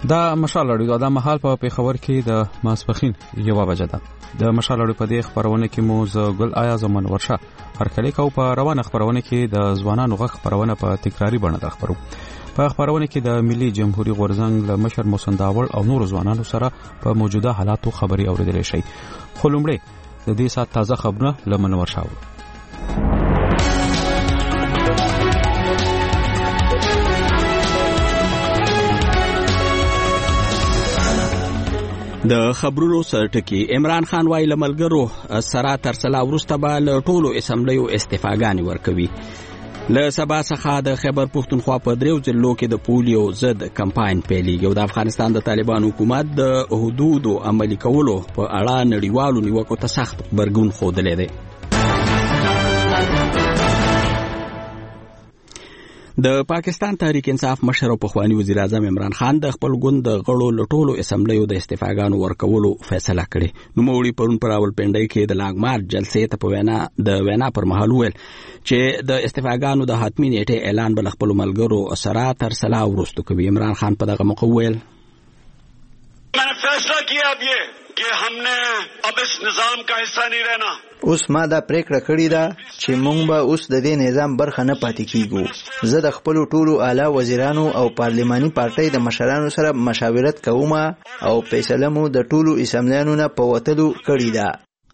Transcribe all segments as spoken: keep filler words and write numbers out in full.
دا مشال اړیو دا مهال په پیښور کې د ماسپخین یو بجه ده. د مشال اړیو په دې خبرونه کې مو ز ګل آیا زمون ورشه هرکلی کو په روانه خبرونه کې د ځوانانو غږ خبرونه په تکراری بڼه ده خبرو. په خبرونه کې د ملي جمهوریت غورزنګ له مشر محسن داوړ او نور ځوانانو سره په موجوده حالاتو خبري اوریدل شي. خو لومړی د دې سات تازه خبرونه لمن ورشاو. د خبرونو سرټکی عمران خان وایي لملګرو سره تر سلا ورسته به له ټولو اسمبلیو استعفاګانې ورکوي. له سبا څخه د خیبر پښتونخوا په دریو ضلعو کې د پولیو ضد کمپاین پیلېږي او د افغانستان د طالبان حکومت د حدودو عملي کولو په اړه نړیوالو نیوکو ته سخت غبرګون ښودلی دی. د پاکستان تحریک انصاف مشر او پخوانی وزیر اعظم عمران خان د خپل ګوند د غړو لټولو اسمبلیو د استعفاګانو ورکولو فیصله کړې. نوموړي پرون پر راولپنډۍ کې د لانګمار جلسې ته په وینا د وینا پر مهال ویل چې د استعفاګانو د حتمی نیټه اعلان بل خپل ملګرو سره تر سلا ورستو کوي. عمران خان په دغه موقع ویل میں نے فیصلہ کیا اب یہ کہ ہم نے اب اس نظام کا حصہ نہیں رہنا. اوس ما دا پریکړه کړې ده چې موږ به اوس د دې نظام برخه نه پاتې کیږو. زه د خپل ټولو اعلی وزیرانو او پارلماني پارټۍ د مشرانو سره مشاورت کوم او فیصله مو د ټولو اسمبلیانو نه په وتلو کړې ده.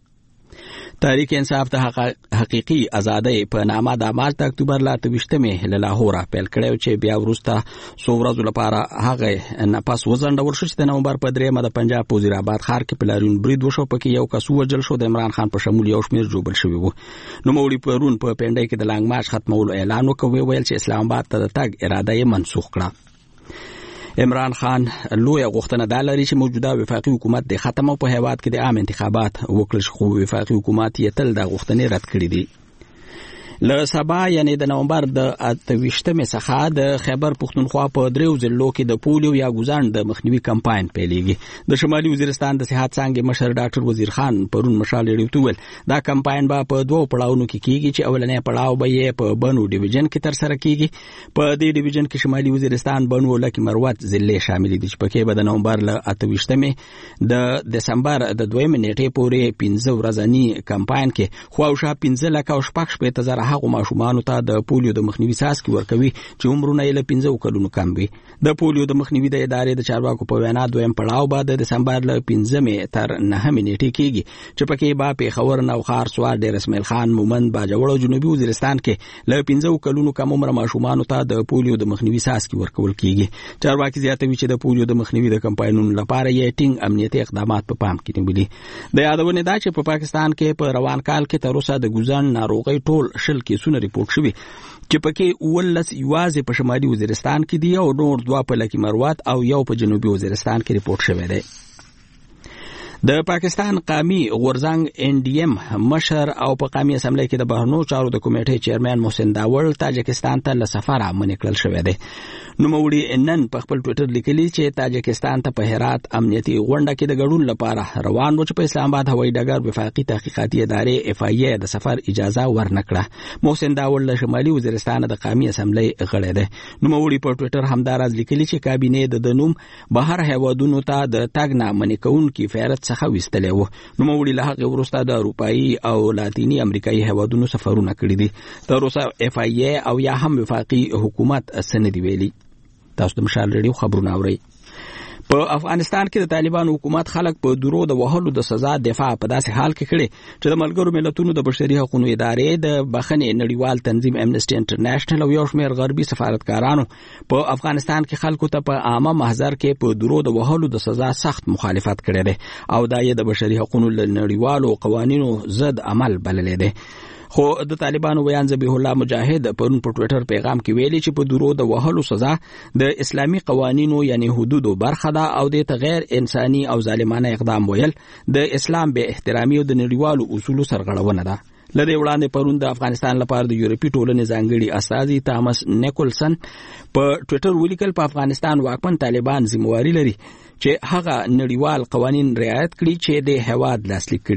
تحریک انصاف د حقیقي ازادۍ په نامه د مارچ د اکتوبر له اتهمې له لاهور پیل کړو چې بیا ورسته څو ورځې لپاره هغه نه پاس وزنډول شو چې د نومبر په درېمه د پنجاب په وزیر آباد ښار کې پلارون برید وشو پکې یو کس وژل شو. د عمران خان په شمول یو شمېر جوړ شوی وو. نوموړي پرون په پنډۍ کې د لانګ مارچ ختمولو اعلان وکړ ویل چې اسلام آباد ته د تګ اراده یې منسوخ کړه. عمران خان لوی غوښتنه دا لري چې موجوده وفاقي حکومت د ختمو په هیواد کې د عام انتخابات وکړي خو وفاقي حکومت یې تل د غوښتنې رد کړې دي. له سبا یعنی د نومبر د اتهمې څخه د خیبر پښتونخوا په دریو ضلعو کې د پولیو یا ګوزان د مخنیوي کمپاین پیلېږي. د شمالي وزیرستان د صحت څانګې مشر ډاکټر وزیر خان پرون مشال اړیو ویل دا کمپاین به په دوه پړاوونو کې کیږي چې اولنې پړاو به یې په بنو ډیویژن کې تر سره کیږي. په دې ډیویژن کې شمالي وزیرستان بنو لکه مروت ضلع شامل دي چې پکې به د نومبر له اتهمې د دسمبر د دویمې نیټې پورې پنځه ورځنی کمپاین کې خواوشا پنځه لک او شپږ شپېته زره هغه ماشومان ته د پولیو د مخنیوي څاڅکي ورکوي چې عمرونه یې له پنځه کلونو کم وي. د پولیو د مخنیوي د ادارې د چارواکو په وینا دویم پړاو به د دسمبر له پنځمې تر نهمې نیټې کېږي چې پکې به پیښور نوخار سوار ډیر اسماعیل خان مومند باجوړ او جنوبي وزیرستان کې له پنځه کلونو کم عمر ماشومان ته د پولیو د مخنیوي څاڅکي ورکول کېږي. چارواکي زیاتوي چې د پولیو د مخنیوي د کمپاینونو لپاره یې ټینګ امنیتي اقدامات په پام کې نیولي. د یادونه ده چې په پاکستان کې په روان کال کې تر اوسه د ګوزان ناروغي ټول شل کیسونه ریپورت شوي چې پکې ولس یوازې په شمالي وزیرستان کې دی او نور دوه په لکه مروت او یو په جنوبي وزیرستان کې ریپورت شوی دی. د پاکستان قومي غورځنګ ان ډي ام مشر او په قومي اسمبلی کې د بهرنو چارو د کمیټې چیرمن محسن داوړ تاجکستان ته له سفره منع کړل شوی دی. نوموړي نن په خپل ټوئیټر لیکلي چې تاجکستان ته په هرات امنیتي غونډه کې د ګډون لپاره روان و چې په اسلام آباد هوایي ډګر وفاقي تحقیقاتي ادارې اف آی ای د سفر اجازه ورنکړه. محسن داوړ له شمالي وزیرستان د قومي اسمبلی غړی دی. نوموړي په ټوئیټر همداراز لیکلي چې کابینې د دنوم بهر هیوادونو ته د تګ نه منع کوونکي فهرست څخه وستلې و. نوموړي له هغه وروسته د اروپایي او لاتینی امریکایي هیوادونو سفرونه کړي دي. تر اوسه اف آی ای او یا هم وفاقي حکومت سند ویلي. تاسو د مشال ریډیو خبرونه اورئ. په افغانستان کې د طالبان حکومت خلک په درو د وهلو د سزا دفاع په داسې حال کې کړي چې د ملګرو ملتونو د بشري حقوقو ادارې د بخښنې نړیوال تنظیم امنیسټي انټرنیشنل او یو شمېر غربي سفارتکارانو په افغانستان کې خلکو ته په عامه محضر کې په درو د وهلو د سزا سخت مخالفت کړی دی او دا یې د بشري حقوقو نړیوالو قوانینو ضد عمل بللی دی. خو د طالبانو بیان ذبیح الله مجاهد پرون په ټوئیټر پیغام کې ویلي چې په درو د وهلو سزا د اسلامي قوانینو یعنی حدودو برخه ده او د غیر انساني او ظالمانه اقدام ویل د اسلام به احترامي او د نړیوالو اصولو سرغړونه ده. لدې وړاندې پرون د افغانستان لپاره د یورپی ټولنې ځانګړي استازي تامس نیکولسن په ټوئیټر ولیکل په افغانستان واکمن طالبان ذمہواری لري چې هغه نړیوال قوانین رعایت کړي چې د هواد لاسلیک کړي دي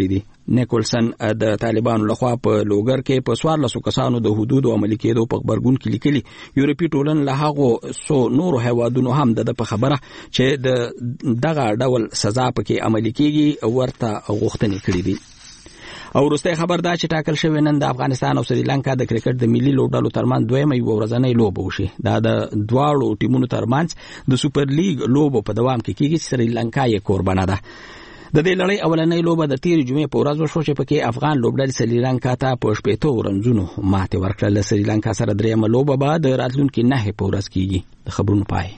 نیکولسن د طالبانو لخوا په لوګر کې په څوارلسو کسانو د حدود عملي کېدو په خبرګون کې لیکلي. یورپی ټولنه له هغو سو نورو هیوادونو هم د په خبره چې د دغه ډول سزا پکې عملي کېږي ورته غوښتنې کړې دي. او وروستی خبر دا چې ټاکل شوی نن د افغانستان او سریلانکا د کرکټ د ملي لوبډلو ترمنځ دویمه یو ورځنۍ لوبه وشي. دا د دواړو ټیمونو ترمنځ د سوپر لیګ لوبو په دوام کې کېږي چې سریلانکا یې کوربانه ده. د دې لړۍ اولنۍ لوبه د تیر جمعې په ورځ وشوه چې پکې افغان لوبډلې سریلانکا ته په شپېته رنزونو ماتې ورکړه. له سریلانکا سره درېیمه لوبه به د راتلونکي نهې په ورځ کېږي. د خبرونو پای.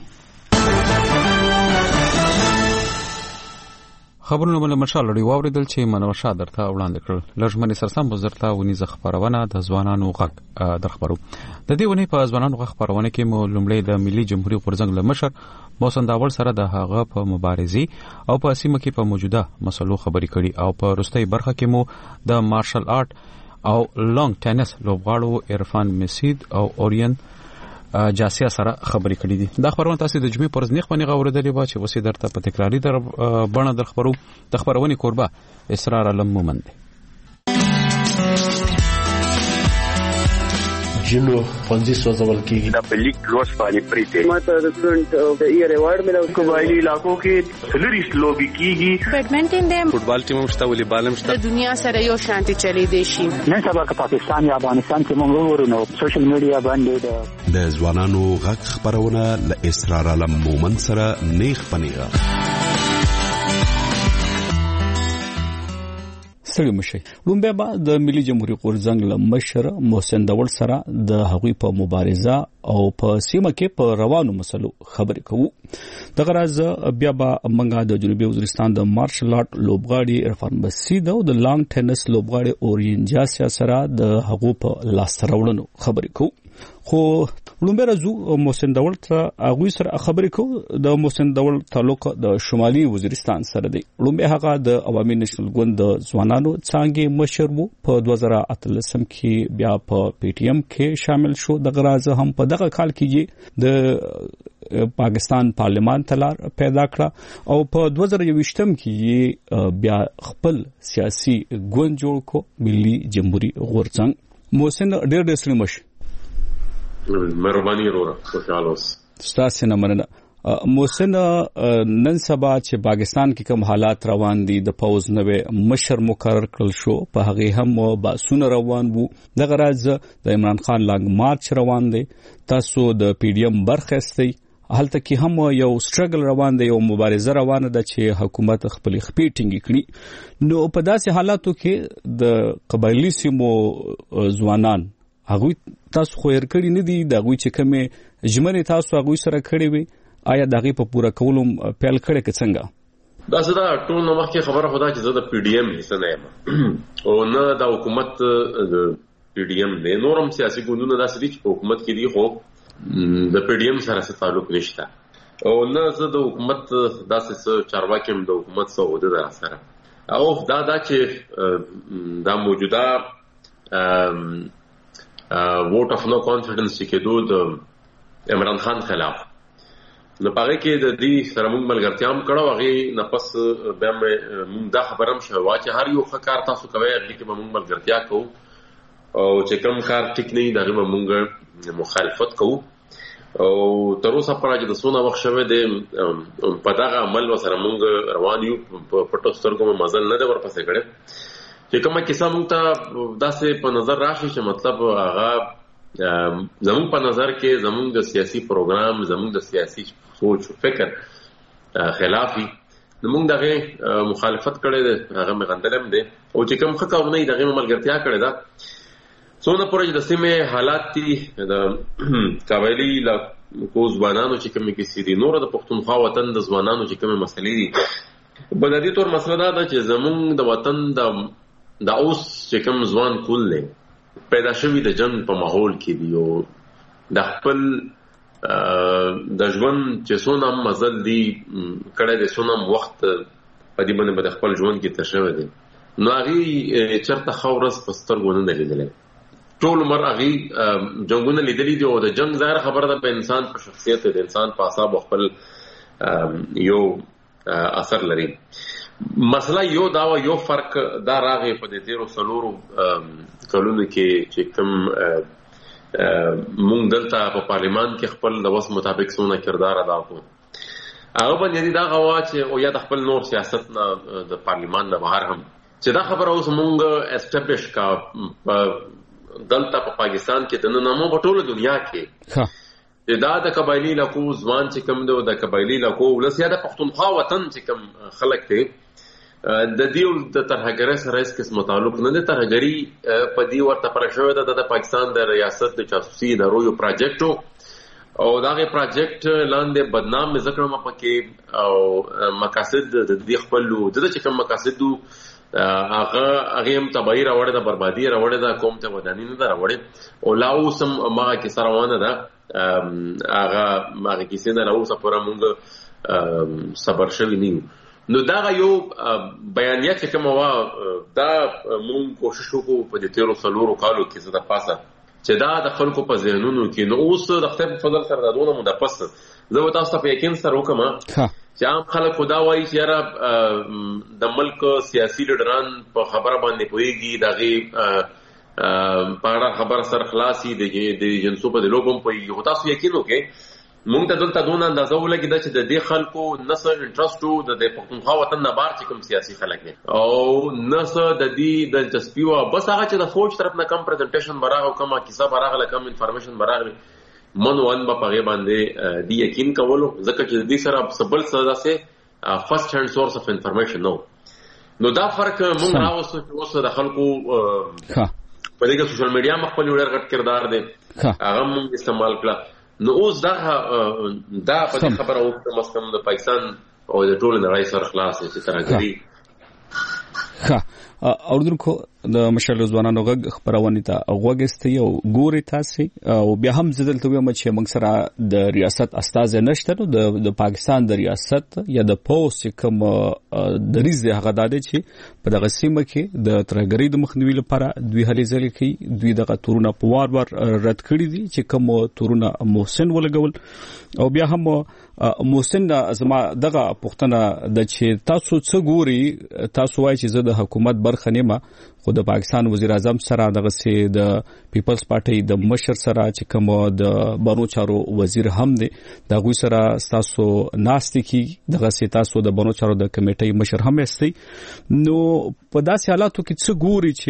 خبرونه بل مشال لري واوریدل چې منور شاه درته وړاندې کړل. لږمنې سرسم بزرته ونیزه خبرونه د ځوانانو غږ در خبرو. د دې ونې په ځوانانو غږ خبرونه کې مو لومړی د ملي جمهوریت غورځنګ له مشر محسن داول سره د هغه په مبارزي او په سیمه کې په موجوده مسلو خبرې کړي او په وروستۍ برخه کې مو د مارشل آرټ او لانګ ټینس لوبغاړو عرفان مسید او اورین جاسیا سره خبرې کړې دي. دا خبرونه تاسو د جمعې پر ورځ نیخ باندې غوړېدلې و چې وسې درته په تکراری در بڼه در خبرو. د خبرونې کوربه اسرار علم مومند جنو پنځه سوځول کېږي. د پلیک لوس باندې پریته ماته د سټډنټ د ای ریوارډ ملو قبایلی علاقو کې سلریست لوبي کېږي. بیډمنټن د فوټبال ټیم مشته ولې بالم شته. د دنیا سره یو شانتي چلی دی شي. نن سبا که پاکستان یا افغانستان کې موږ ورونو سوشل میډیا باندې د ځوانانو غږ خبرونه ل اسرار علم مومن سره نیخ پنیغه. ستړي مشي. لومبه با د ملي جمهوریت غورځنګ له مشر محسن داول سره د هغوی په مبارزه او په سیمه کې په روانو مسلو خبرې کوو. دغه راز بیا به منګه د جنوبي وزیرستان د مارشل آرټ لوبغاړي عرفان مسید او د لانګ ټینس لوبغاړي اورین جاسیا سره د هغو په لاس راوړنو خبرې کوو. خو لومبه راځو محسن داول ته هغوی سره خبرې کوو. د محسن داول تعلق د شمالي وزیرستان سره دی. لومبه هغه د عوامي نېشنل ګوند د ځوانانو څانګې مشر وو. په دوه زره اتلسم کې بیا په پی ټی ایم کې شامل شو. دغه راز هم په دغه کال کې د پاکستان پارلمان ته لار پیدا کړه او په دوه زره یوویشتم کې بیا خپل سیاسي ګوند جوړ کو ملي جمهوریت غورځنګ. محسن ډېر ډېر سلام مش مهرباني وروره خوشاله اوس. ستاسو نه مننه. محسن نن سبا چې پاکستان کې کوم حالات روان دي د پوز نوې مشر مقرر کړل شو په هغه هم باسونه روان وو. دغه راز د عمران خان لانګ مارچ روان دی. تاسو د پی ډی ایم برخه استئ. هلته کې هم یو سټرګل روان دی، یو مبارزه روانه ده چې حکومت خپل خپې ټینګې کړي. نو په داسې حالاتو کې د قبایلی سیمو ځوانان هغوی تاسو خو یې کړی نه دي. د هغوی چې کومې ژمنې تاسو هغوی سره کړې وي آیا د هغې په پوره کولو پیل کړی که څنګه؟ دا زه دا ټول نه مخکې خبره خو دا چې زه د پی ډي ایم حصه نه یم او نه د حکومت د پی ډي ایم دی. نور هم سیاسي ګوندونه داسې دي چې په حکومت کې دي خو د پی ډي ایم سره څه تعلق نشته او نه زه د حکومت داسې څه چارواکي یم د حکومت څه عهده ده راسره. او دا دا چې دا موجوده ووټ اف نو کانفیډنس چې کېدو د عمران خان خلاف نو پاره کې د دې سره موږ ملګرتیا هم کړو. هغه نه پس بیا موږ دا خبره هم شوه چې هر یو کار تاسو کوي هغه کې به موږ ملګرتیا کوو او چې کوم کار ټیک نه وي دا به موږ مخالفت کوو. او تر اوسه پورې چې د څونه وخت شوه د په دغه عمل سره موږ روان یو. په پټو سترګو مې مزل نه دی ورپسې کړی چې کومه کیسه موږ ته داسې په نظر راشي چې مطلب هغه زمونږ په نظر کې زمونږ د سیاسي پروګرام زمونږ د سیاسي سوچ او فکر خلافي موږ دغه مخالفت کړی دی. هغه مې غندلم دی او چې کوم ښه کارونه یې دغه ملګرتیا کړې ده. څونه پورې چې د سیمې حالات دي د قبایلي علاقو ځوانانو چې کومې کیسې دي نور د پښتونخوا وطن د ځوانانو چې کومې مسلې دي بنیادي طور مسله دا ده چې زمونږ د وطن د د اوس چې کوم ځوان کول دی پیدا شوي د جنگ په ماحول کې دي او د خپل د ژوند چې څونه هم مزل دي کړی دی څونه هم وخت په دې باندې به د خپل ژوند کې تېر شوی دی نو هغې چېرته ښه ورځ په سترګو نه ده لیدلی. ټول عمر هغې جنګونه لیدلي دي او د جنګ ظاهر خبره ده په انسان په شخصیت د انسان په اعصابو خپل یو اثر لري. مسله یو دا و یو فرق دا راغی په دې تیرو څلورو کلونو کې چې کوم مونږ دلته په پارلیمان کې خپل د وس مطابق څونه کردار ادا کوو هغه باندې دا غوا چې او یا د خپل نور سیاست نه د پارلیمان نه بهر هم چې دا خبره اوس مونږ اسټابلیش کا دلته په پاکستان کې د نامو په ټوله دنیا کې دا د قبایلی لکو ځوان چې کوم دی د قبایلی لکو ولسیا د پښتونخوا وطن چې کوم خلک دی د دیو د ترهګری سره هیڅ قسم تعلق نه دی. ترهګری په دی ورته پر شوې ده د پاکستان د ریاست د چاسوسي د رویو پروجیکټو او داغه پروجیکټ لاندې بدنام ذکر ما پکې او مقاصد د دې خپل د چې کوم مقاصد هغه هغه هم تبعی راوړی د بربادي راوړی د قوم ته ودانی نه راوړی او لاو سم ما کې سره ونه ده هغه ما کې سینه لاو سپورا مونږ صبر شوی نیو. نو دا یو بیانیه چې کوم وا دا مونږ کوشش وکړو په دې تیرو څلورو کالو کې زده پاسه چې دا د خلکو په ذهنونو کې نو اوس د خپل فضل سره دونه مدپس زه تاسو ته په یقین سره وکم چې عام خلک خدا وایي چې یاره د ملک سیاسي لیډران په خبره باندې پوهیږي دغه په اړه خبر سره خلاصي د جنسو په لوګم پوهیږي خو تاسو یقین وکړئ مونږ ته دلته دونه اندازه ولګي دا چې د دې خلکو نسه انټرست وو د پښتونخوا وطن نه بار چې کوم سیاسي خلک دي او نسه د دې د دلچسپي و بس هغه چې د فوج طرف نه کم پریزنټیشن براغه او کومه کیسه براغه کم انفارمیشن براغه من وان په هغه باندې دی یقین کولو ځکه چې دې سره سبل سره سه فرست هاند سورس اف انفارمیشن نو نو دا فرق مونږ راوستو چې اوس د خلکو په دې کې سوشل میډیا مخ په ډېر غټ کردار دی هغه مونږ استعمال کړه. نو اوس دا دا په خبره او د مسکم د پاکستان او د ټول نړۍ سره خلاص چې ترګری ها اوردونکو د مشر ځوانانو غږ خبرونه ته غوګسته یو ګوري تاسو او بیا هم زدل ته یم چې موږ سره د ریاست استاد نشته نو د پاکستان د ریاست یا د پوسټ کوم د ریز هغه د چې په دغه سیمه کې د ترګری د مخنیوي لپاره دوی هلي ځل کې دوی دغه تورونه په وار وار رد کړی دي چې کوم تورونه محسن ولګول او بیا هم محسن زما دغه پښتنه د چې تاسو څه ګوري تاسو وایي چې زه د حکومت برخه نیمه خو د پاکستان وزیر اعظم سره دغه سي د پیپلز پارټي د مشر سره چې کوم د بانو چارو وزیر هم دی دغه سره تاسو ناستي کی دغه سي تاسو د بانو چارو د کمیټې مشر هم استي نو په داسې حالاتو کې څه ګوري چې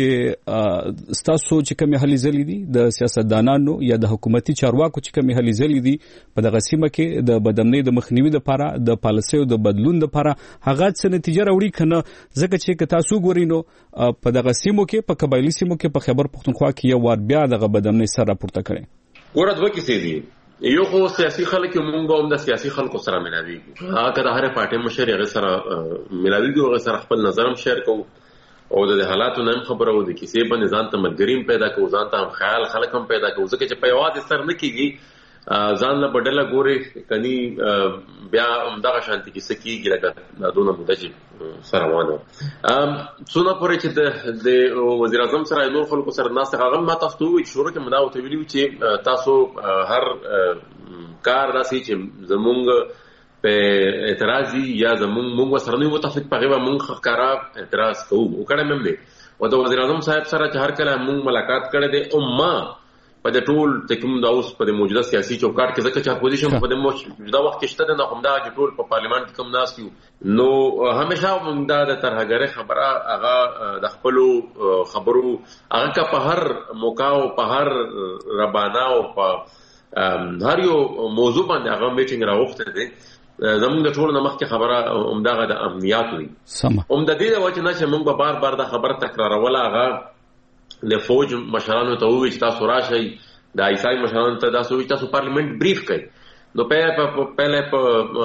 تاسو چې کوم هلي ځلې دي د سیاستدانانو یا د حکومتي چارواکو چې کوم هلي ځلې دي په دغه سیمه کې د بدمنۍ د مخنیوي لپاره د پالیسیو د بدلون لپاره هغه څه نتیجه راوړي کنه ځکه چې تاسو ګورئ نو په دغه سیمو کې په قبایلی سیمو کې په خیبر پښتونخوا کې یو وار بیا دغه بدمنۍ سره راپورته کړي ګوره دوه کیسې دي یو خو سیاسي خلک مونږ هم د سیاسي خلکو سره ملاوي هغه د هر پارټي مشر هغه سره ملاوي دي هغه سره خپل نظر هم شیر کوو او د حالاتو نه خبره و د کیسې باندې ځان ته ملګریم پیدا کوو ځان ته هم خیال خلک هم پیدا کوو ځکه چې په یواد سر نه کیږي ځان له بدله ګوري کني بیا همدغه شانتي کې سکیږي لکه دونه مدجب سره وانه څونه پورې چې د وزیر اعظم سره نور خلکو سره ناس هغه ما تاسو ته وی شروع کې مداو ته ویلو چې تاسو هر کار راسي چې زمونږ په اعتراضي یا زمونږ موږ سره نه متفق پغه موږ ښکارا اعتراض کوو وکړه مې دې او د وزیر اعظم صاحب سره چې هر کله موږ ملاقات کړې ده او ما په د ټول د کوم د اوس په موجوده سیاسي چوکاټ کې ځکه چې اپوزیشن په د موجوده وخت کې شته نه هم دا چې ټول په پارلیمان کې کوم ناس یو نو همیشه موږ دا د ترهګری خبره هغه د خپل خبرو هغه کا په هر موقع او په هر ربانا او په هر یو موضوع باندې هغه میټینګ راوخته دي زموږ د ټول نمخ کې خبره همدغه د امنیت وي هم د دې د وجه نه چې موږ به بار بار د خبر تکراروله هغه د فوج مشرانو ته وایي چې تاسو راشئ د عیسائی مشرانو ته تاسو وایي تاسو پارلیمنت بریف کړئ نو پهله په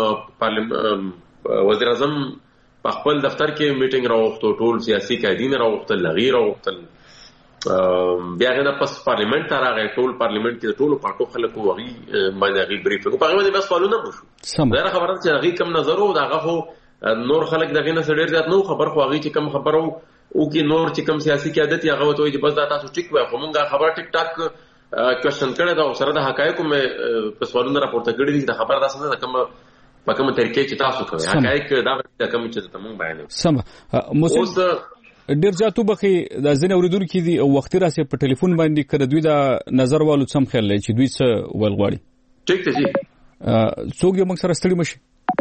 وزیر اعظم په خپل دفتر کې میټینګ راوغوښتو ټول سیاسي قائدین راوغوښتل لغیر راوغوښتل بیا غواړي پس پارلیمنت ته راغی ټول پارلیمنت کې ټول پټو خلکو وغي باندې غي بریف کو په هغه بس سوالونه وشو دا خبره چې هغه کم نظر او داغه هو نور خلک دغه نه ډیر ځات نو خبر خو هغه چې کم خبرو او کې نور چې کم سیاسي قیادت هغه وته چې بس دا تاسو ټیک وای خو مونږه خبره ټیک ټاک کوېشن کړه دا سره د حقایقو مې په سوالونو راپورته کړی دي دا خبر داسې نه کوم په کوم طریقې چې تاسو کوئ حقایق دا کوم چې تاسو بیانوي. سم موسی ډیر ځاتو بخي د ځنه اوریدونکو دي او وخت راسي په ټلیفون باندې کړه دوی دا نظر والو سم خیال لري چې دوی څه ولغواړي. ټیک ته جی څوک یې موږ سره ستړي مشي.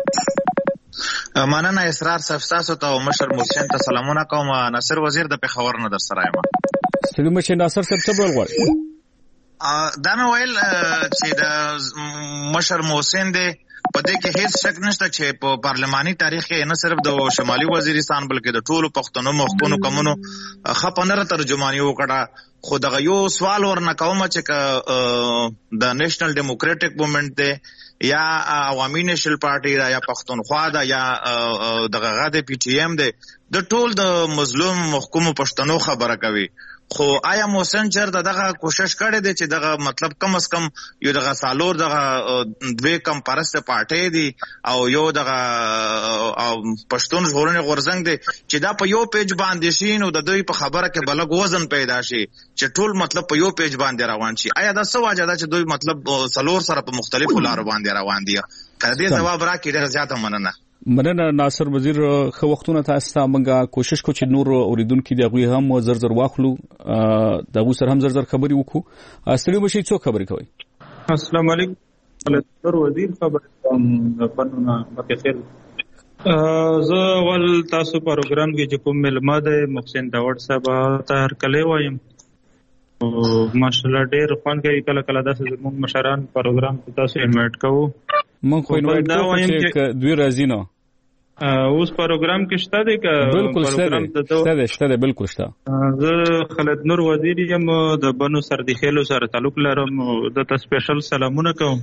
مننه اسرار صاحب تاسو ته مشر محسن ته سلامونه کوم. ناصر وزیر د پیښور نه در سره یم. ستړي مشي ناصر صاحب څه ولغواړي. دا مې ویل چې د مشر محسن دی په دې کې هیڅ شک نشته چې په پارلماني تاریخ کې نه صرف د شمالي وزیرستان بلکې د ټولو پښتنو مخکونو کومونو خپنره ترجمانی وکړه. خو دغه یو سوال ورنه کوم چې د نېشنل ډیموکراټک موومېنټ دی یا عوامي نېشنل پارټي دا یا پښتونخوا دا یا دغه غاده پی ټی ایم دی د ټول د مظلوم محکوم پښتنو خبره کوي. خو آیا محسن چرته دغه کوشش کړی دی چې دغه مطلب کم از کم یو دغه سالور دغه دوی کم پرست پارټي دي او یو دغه پښتون ژغورنې غورځنګ دی چې دا په یو پیج باندې شي نو د دوی په خبره کې بلګ وزن پیدا شي چې ټول مطلب په یو پیج باندې روان شي. آیا دا څه وجه ده چې دوی مطلب سالور سره په مختلفو لارو باندې روان دي؟ کله دې جواب راکړي ډېر زیاته مننه. مننه ناصر وزیر. خو وختونه تاسو ته موږ کوشش کوو چې نور اوریدونکو دی غوي هم زر زر واخلو دغه سره هم زر زر خبري وکړو. استړي مشي څو خبري کوي. السلام علیکم ناصر وزیر خبر کوم د فنونه بخیر. زه ول تاسو پروګرام کې چې کوم ملما ده محسن داوود صاحب ته هر کله وایم ماشاءالله ډېر خوان کوي کله کله داسې زموږ مشران پروګرام ته تاسو انوایټ کوو. مونږ خو انوایټ کوو چې دوی راځي نو اوس پروګرام کې شته دی که بالکل شته دی شته دی بالکل شته. زه خالد نور وزیر یم د بنو سردخیلو سره تعلق لرم. د ته سپیشل سلامونه کوم.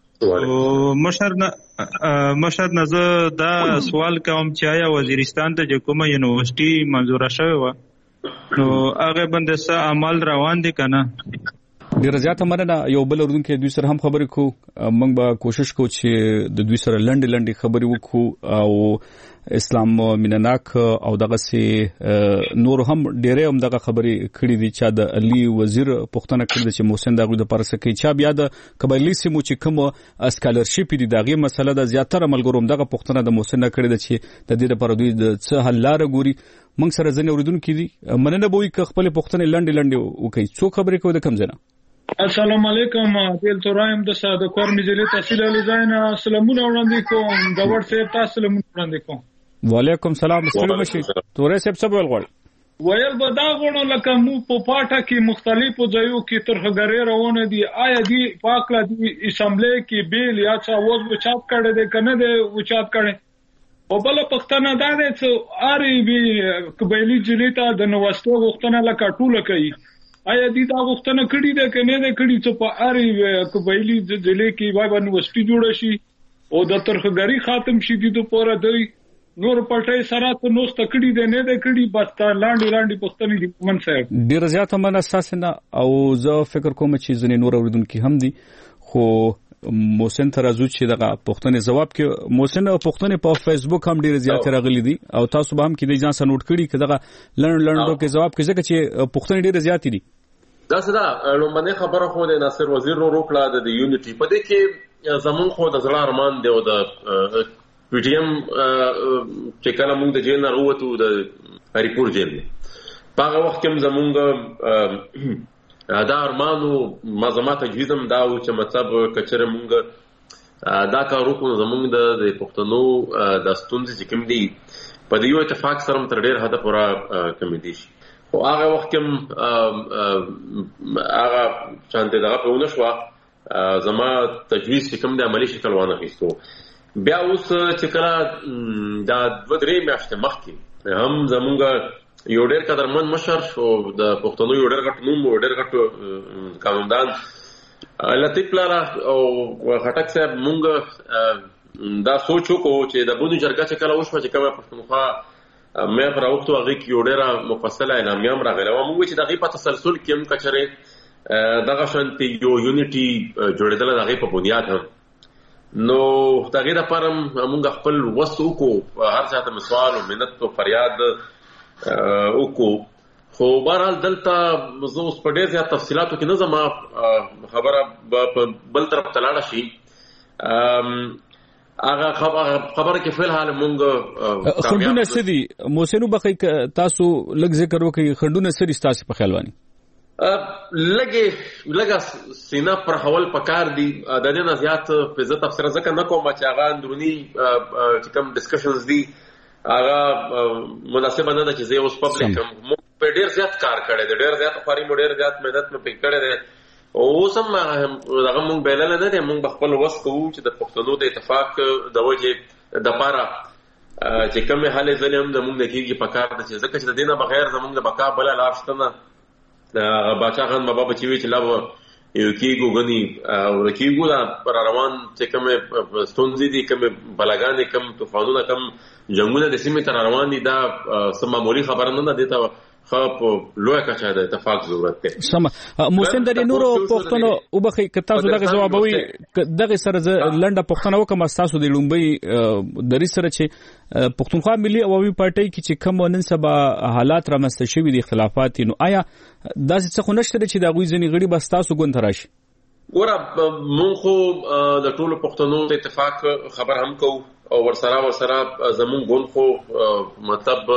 مشر نه مشر نه زه دا سوال کوم چې آیا وزیرستان ته چې کومه یونیورسيټي منظوره شوې وه نو هغه باندې څه عمل روان دي که نه؟ ډیر زیاته مننه. یو بل اوردونکو دوی سره هم خبرې کوو. موږ به کوشش کوو چې د دوی سره لنډې لنډې خبرې وکړو او اسلام مینناک او دغه سي نور هم ډېرې هم دغه خبرې کړې دي چې د علي وزیر پښتنه کړې چې محسن دغه د پرسکې چا بیا د قبایلی سیمو چې کوم اسکالرشپ دي دغه مسله د زیاتره ملګروم دغه پښتنه د محسن کړې چې د دې لپاره دوی د څه حل لار ګوري. موږ سره ځنه اوریدونکو دي مننه به وي ک خپل پښتنه لنډې لنډې وکړي. څو خبرې کوي د کم ځنه. السلام علیکم دل ترایم د ساده کور مجلې تحصیل الزاینه سلامونه وړاندې کوم. د وړ سیب تاسو سلامونه وړاندې کوم. وعلیکم سلام. ستړي مشي تورې سیب څه ویل غواړي؟ ویل به دا غوڼو لکه مو په پاټه کې مختلفو ځایو کې ترخګرې روانه دي. آیا دی پاکله دی اسمبلی کې بیل یا څه وځ وچات کړي دي کنه دی وچات کړي؟ او بل پښتنه دا دی چې اری وی قبایلی جلیتا د نوښتو غوښتنه لکه ټوله کوي. آیا دې دا غوښتنه کړې ده کنه نه کړې چې په اری قبایلی ځلې کې وای باندې وسپی جوړ شي او د ترخګری ختم شي د پوره دوی نور پټای سره ته نو ستکړې ده نه ده کړې بس تا لاندې لاندې پښتنې دي من صاحب ډیر زیاته من اساس نه او زه فکر کوم چې ځنې نور اوریدونکو هم دي. خو محسن ترازو چې دغه پښتنې جواب کې محسن پښتنې په فیسبوک هم ډیر زیات راغلي دي او تاسو به هم کې د ځان سره نوٹ کړی چې دغه لړ لړ کې جواب کې ځکه چې پښتنې ډیر زیات دي. دا څه ده لومبنه خبره خو د ناصر وزیر رو روکړه د یونټي په دې کې زمون خو د زړه ارمان دی او د پی ټی ایم چې کله موږ د جیل نه وروتو د هریپور جیل په هغه وخت کې زمونږ دا ارمانو مزما تجویزم دا و چې مطلب کچره موږ دا کار وکړو زمونږ د پښتنو د ستونزې چې کوم دي په دې یو اتفاق سره تر ډېر حد پورې کمی دي شي. او هغه وخت کې هغه چانته دغه په ونه شو زما تجویز چې کوم د عملی شکل وانه خېستو. بیا اوس چې کله دا دوه درې میاشتې مخکې هم زمونږ یو ډېر قدرمن مشر شو د پښتنو یو ډېر غټ نوم او ډېر غټ قانوندان لطیف لاره او خټک صاحب مونږ دا سوچ وکړو چې د بونو جرګه چې کله وشوه چې کومه پښتونخوا مې پر وختو هغه کې یو ډېره مفصله اعلامیه هم راغله و موږ چې دغه په تسلسل کې هم کچره دغه شانتي یو یونټي جوړېدل دغه په بنیاد هم نو دغه لپاره موږ خپل وسو کو هر ځاته مسوال او مننت او فریاد وکړو. خو بهرحال دلته زه اوس په ډېر زیات تفصیلاتو کې نه ځم خبره په بل طرف ته لاړه شي. هغه خبره کې فل حال مونږ خندونه سدي موسینو بخي تاسو لږ ذکر وکړي خندونه سدي تاسو په خیال وانی لګي لګا سینا پر حوال پکار دي د دې نه زیات په عزت افسر ځکه نه کوم چې هغه اندرونی چې کوم ډسکشنز دي هغه مناسب نه ده چې زه اوس پبلک کوم په ډیر زیات کار کړی دی ډیر زیات خاري مو ډیر زیات مدد مې پې کړی دی او سم هغه مونږ بیلل نه دي مونږ خپل وس کوو چې د پښتنو د اتفاق د وجه د پاره چې کوم حال ظلم د مونږ کېږي په کار د ځکه چې د دینه بغیر زمونږ د بقا بل لار شته نه باچا خان بابا بچي وی چې لا یو کېږو غني او کېږو دا پر روان چې کوم ستونزې دي کوم بلاګانې کوم طوفانونه کوم جنگونه د سیمې تر روان دي دا سم معمولی خبره نه ده ته خپ لوی کچا د اتفاق ضرورت ده سم محسن د نورو پښتنو وبخي کته تاسو دغه جوابوي دغه سره لنډه پښتنو کوم تاسو د لومبي درې سره چې پښتونخوا ملي عوامي پارټي کې چې کوم نن سبا حالات رامنځته شوي دي اختلافات نو آیا داسې څه خو نشته چې د غوي ځنی غړي بس تاسو ګون تراشي ګوره مونږ خو د ټولو پښتنو د اتفاق خبر هم کوو او ورسره ورسره زمون ګون خو مطلب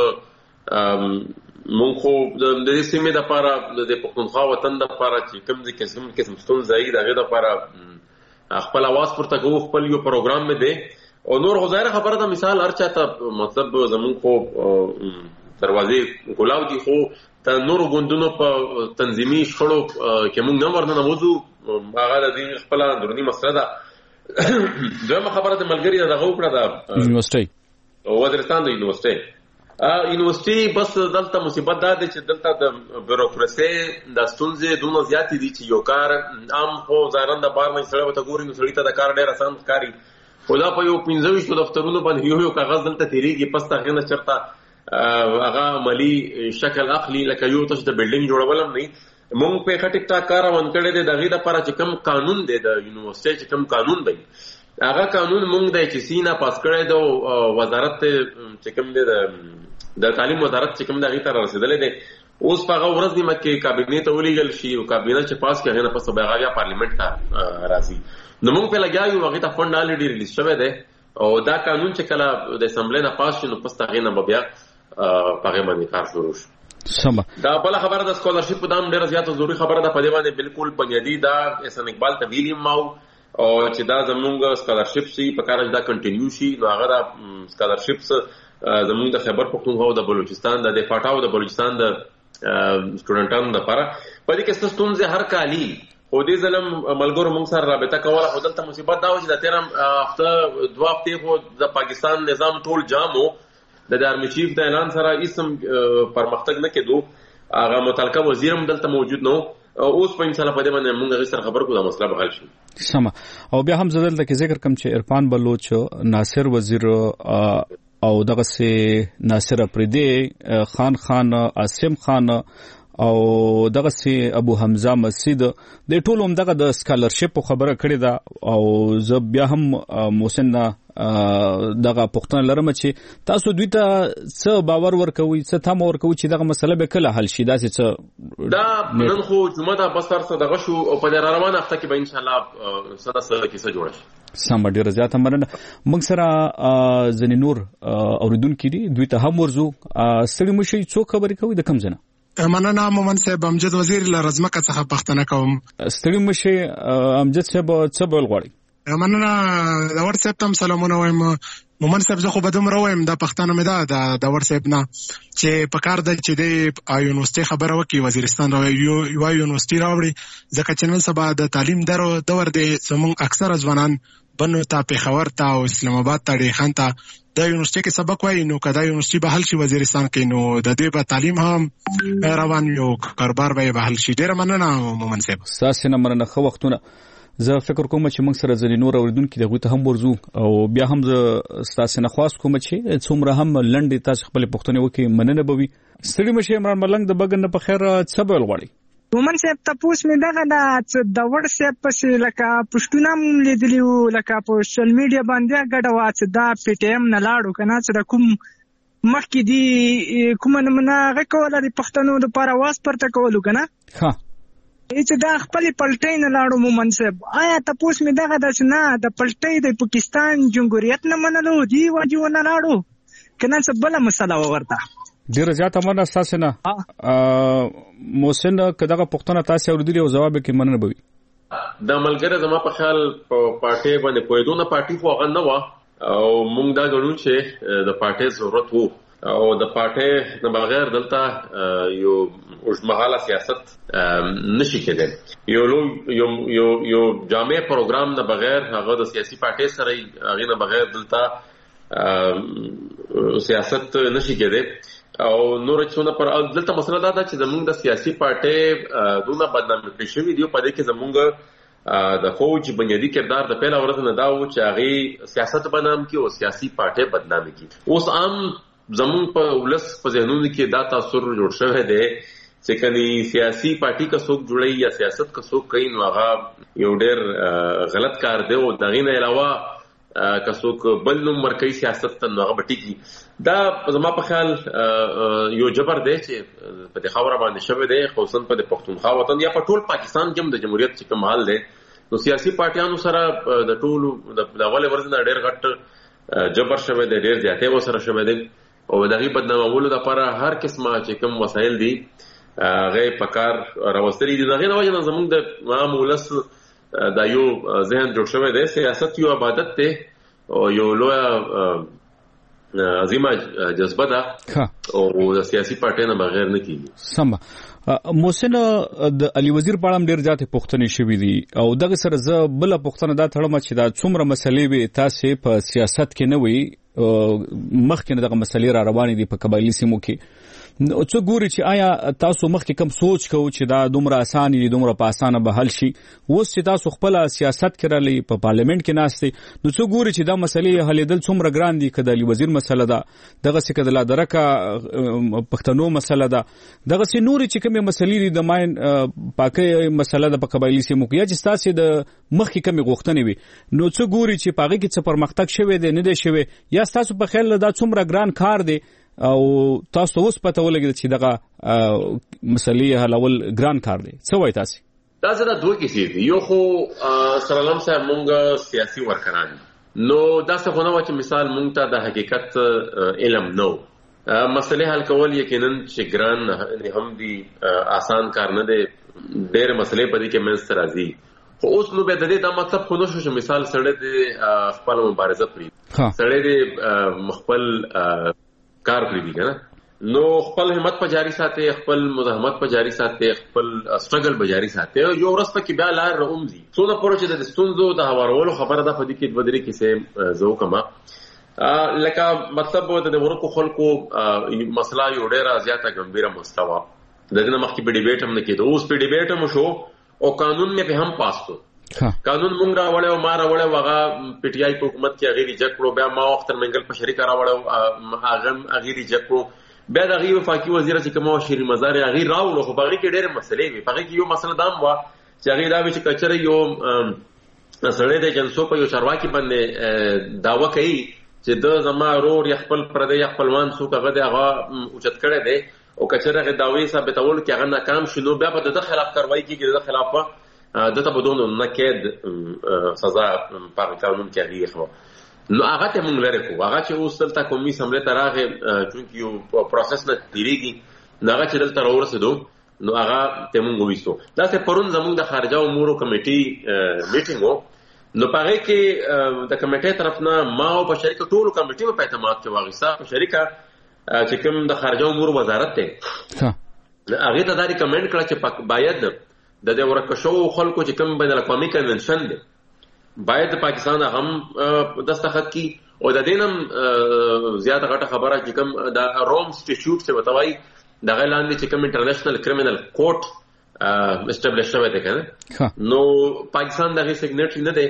مونږ خو د دې سیمې د لپاره د پښتونخوا وطن د لپاره چې کوم ځای کې کوم قسم ستونزې ځای دغه د لپاره خپل आवाज پورته کوو خپل یو پروګرام مې دی او نور غوړه خبره ده مثال هر چاته مطلب زمون خو دروازې ګلاو دي خو ته نور غوندونو په تنظیمي شخړو کې مونږ نه ورننه موضوع هغه د دې خپل درونی مسله ده دویمه خبره د ملګری دغه وکړه د یونیورسيټي او وزیرستان د یونیورسيټي یونیورسيټي بس دلته مصیبت دا ده چې دلته د بیروکراسي د ستونزې دونه زیات دي چې یو کار عام خو ځارنده بار نه سره وته ګوري نو سړی ته د کار ډیر آسان ښکاري خو دا په یو پنځه ویشت دفترونو باندې یو یو کاغذ دلته تیریږي پس تاغه نه چرته هغه عملی شکل اخلي لکه یو تاسو د بلډینګ جوړولم نه مونږ په خټک تا کار ون کړی دی دغه د لپاره چې کوم قانون دی د یونیورسيټي چې کوم قانون دی هغه قانون مونږ د ایچ سی نه پاس کړی دی وزارت چې کوم دی د تعلیم وزارت چې کوم دغه تر رسیدلې دی اوس په هغه ورځ نیمه کې کابینه ته ولېږل شي او کابینه چې پاس کړي نه پس به هغه پارلیمنت ته راځي نو مونږ په لګیاو هغه ته فند الریډي ریلیز شوی دی او دا قانون چې کله د اسمبلی نه پاس شي نو پس هغه نه بیا هغه باندې کار شروع شي سم دا بل خبره د سکولرشپ په دام ډیره زیاته ضروري خبره ده په دې باندې بالکل بنیادی دا احسان اقبال ته ویلی ماو او چې دا زمونږ سکولرشپ شي په کار دا کنټینیو شي نو هغه دا سکولرشپس زمونږ د خیبر پختونخوا او د بلوچستان د فاټا او د بلوچستان د سټوډنټانو لپاره په دې کې ستونزې هر کالي او دې ځلم ملګرو موږ سره رابطه کوله خو دلته مصیبت دا و چې د تیرم هفته دوه هفتې خو د پاکستان نظام ټول جام و د آرمي چیف د اعلان سره اسم پرمختګ نه کېدو هغه متعلقه وزیر هم دلته موجود نو اوس په انشاء الله په دې باندې موږ غوښتل خبر کوو دا مسله به حل شي سم او بیا هم زدل د ذکر کوم چې عرفان بلوچ ناصر وزیر او دغه سي ناصر افریدي خان خان عاصم خان او دغه سي ابو حمزه مسجد د ټولو هم دغه د سکالرشپ خبره کړې ده او زه بیا هم محسن دغه پښتون لرم چې تاسو دوی ته څه باور ورکوي څه تم ورکوي چې دغه مسله به کله حل شي داسې څه دا نن خو جمعه ده بس تر څه دغه شو او په دې روانه هفته کې به ان شاء الله سره سره کیسه جوړه شي سم ډیر زیاته مننه موږ سره ځنی نور اوریدونکو دي دوی ته هم ورزو ستړي مشي څو خبرې کوي د کم ځنه مننه مومن صاحب امجد وزیر لرزمکه څخه پښتنه کوم ستړي مشي امجد صاحب څه بول غواړي مننه دا واتس اپ تم سلامونه وایم مومن صاحب زه خو بدوم راویم دا پښتنه مې دا د واتس اپ نه چې په کار د چې د یونیورسيټي خبره وکي وزیرستان راوي یو یونیورسيټي راوړي ځکه چې نن سبا د تعلیم درو دور دی زموږ اکثر ځوانان بنو ته پیښور ته او اسلام آباد ته ډېر خان ته د یونیورسيټي کې سبق وایي نو کدا یونیورسيټي به حل شي وزیرستان کې نو د دې په تعلیم هم روان یو کاروبار به حل شي ډېر مننه مومن صاحب تاسو نه مننه خو وختونه زه فکر کوم چې موږ سره ځلې نور اوریدونکو دغه ته هم ورزو او بیا هم زه تاسو نه خواست کوم چې څومره هم لنډي تاسو خپل پښتنه وکي مننه بوي ستړي مشه عمران ملنګ د بګن په خیر څه بل غواړي ومن صاحب تاسو مې دغه د وړ صاحب پسې لکه پښتون هم لیدلی لکه په سوشل میډیا باندې غډه واڅ دا پی ټی ایم نه لاړو کنه چې کوم مخکې دی کوم نه غه کوله د پښتنو د لپاره واس پرته کولو کنه ها چې دا خپل پلټۍ نه لاړو مومن صاحب آیا تاسو مې دغه د نه د پلټۍ د پاکستان جمهوریت نه منلو دی وجو نه لاړو کنه څه بل مسله ورته ډیر زیاته مننه تاسو نه محسن کداغه پښتنه تاسو اوریدلی او جواب کې مننه بوي د ملګری زما په خیال په پارټي باندې پویدونه پارټي خو هغه نه و او موږ دا غواړو چې د پارټي ضرورت وو او د پارټي نه بغیر دلته یو اوږدمهاله سیاست نشي کېدل یو یو یو یو جامع پروګرام نه بغیر هغه د سیاسي پارټي سره هغه نه بغیر دلته سیاست نشي کېدل او نور څونه پر دلته مسله دا ده چې زموږ د سیاسي پارټي دونه بدنامي کړی شوی دی په دې کې زموږ د فوج بنیادی کردار د پیله ورځ نه دا و چې هغه سیاست بدنام کی او سیاسي پارټي بدنامي کی اوس عام زموږ په ولس په ذهنونو کې دا تاثر جوړ شوی دی چې کني سیاسي پارټي کا څوک جوړي یا سیاست کا څوک کوي نو هغه یو ډېر غلط کار دی او دغه نه علاوه که څوک بل نوم ورکوي سیاست ته نو هغه به ټیکي دا زما په خیال یو جبر دی چې په دې خاوره باندې شوی دی خصوصا په پښتونخوا وطن یا په ټول پاکستان کې د جمهوریت چې کوم حال دی نو سیاسي پارټیانو سره د ټولو د اول ورځ نه ډېر غټ جبر شوی دی ډېر زیاتې وسره شوی دی او دغه بدنامولو لپاره هر قسمه چې کوم وسایل دي هغه په کار راوستلي دي دغه نه وجه زموږ د عام ولس دا یو ذهن جوړ شوی دی سیاست یو عبادت دی او یو لویه عظیمه جذبه ده او د سیاسي پارټۍ نه بغیر نه کیږي سم محسن د علي وزیر په اړه ډېر ځاتې پوښتنې شوې دي او دغه سره زه بل پوښتنه دا تړم چې دا څومره مسلې به تاسو په سیاست کې نه وي مخکې دغه مسلې را روانې دي په قبایلی سیمو کې نو څو ګوري چې آیا تاسو مخکې کم سوچ کوو چې دا دومره اسانه دي دومره په اسانه به حل شي اوس چې تاسو خپل سیاست کړلې په پارلیمنت کې ناشته نو څو ګوري چې دا مسلې حلېدل څومره ګران دي کله علي وزیر مسله ده دغه څه کله درکه پښتنو مسله ده دغه څه نوري چې کومه مسلې دي د ماین پاکه مسله ده په قبایلی سیمو کې یا چې تاسو د مخکې کمی غوښتنې وي نو څو ګوري چې پاګه کې څه پرمختګ شوی دی نه دی شوی یا تاسو په خیال دا څومره ګران کار دی او تاسو اوس پته ولګی چې دغه مسلې حلول ګران کار دی څه وایي تاسو دا زړه دوه کیسې دي یو خو سلام صاحب مونږ سیاسي ورکران نو دا څه خو نه و چې مثال مونږ ته د حقیقت علم نو مسلې حل کول یقینا چې ګران هم دي آسان کار نه دی ډېر مسلې په دې کې منځ ته راځي خو اوس نو به د دې دا مطلب خو نه شو چې مثال سړی د خپل مبارزه پرې سړی د خپل کار پرې دی کنه نو خپل همت په جاری ساتي خپل مزاحمت په جاری ساتي خپل سټرګل په جاری ساتي یو ورځ په کې بیا لار رومزي څونه پوره چې د ستونزو د هوارولو خبره ده په دې کې د بدري کې سه زو کما لکه مطلب د ورکو خلکو مسله یو ډیره زیاته ګمبیره مستوا د دې مخکې په ډیبیټ هم نه کېده اوس په ډیبیټ هم شو او قانون مې په هم پاس کو قانون مونږ راوړیو ما راوړیو هغه پی ټی آی په حکومت کې هغه ریجیکټ کړو بیا ما وخت منګل په شریک راوړیو هغه هغه ریجیکټ کړو بیا دغه وفاقي وزیر چې کوم شری مزار هغه راوړو خو هغه کې ډېر مسلې وي هغه کې یو مسله دام و چې هغه دا چې کچره یو سړی د جنسو په یو چارواکي باندې داوا کوي چې د زما رور یا خپل پردې خپلوان څوک هغه دغه اوچت کړي دي او کچره هغه داوی ثابتول کې هغه ناکام شنو بیا په د خلاف کاروایی کیږي د خلاف دته بدون نکد سزا په قانون کې هغه خو نو هغه ته مونږ لري خو هغه چې اوس تلته کومي سمله تراغه چونکی یو پروسس نه تیریږي نو هغه چې دلته ورسېدو نو هغه ته مونږ وېستو دا څه پرون زمونږ د خارجه امور کمیټي میټینګ وو نو پاره کې د کمیټې طرف نه ما او په شریک ټولو کمیټې په اعتماد کې واغسا په شریکه چې کوم د خارجه امور وزارت ته هغه ته دا ریکمند کړ چې باید د دې ورکشو خلکو چې کوم بین الاقوامي کنونشن دی باید پاکستان هم دستخط کی او د دینم زیاده غټه خبره چې کوم د روم سټیټیوټ څخه وتاوي د غلاندې چې کوم انټرنیشنل کرمینل کورټ اسټابلیش شوی دی کنه نو پاکستان دغه سیګنیټری نه دی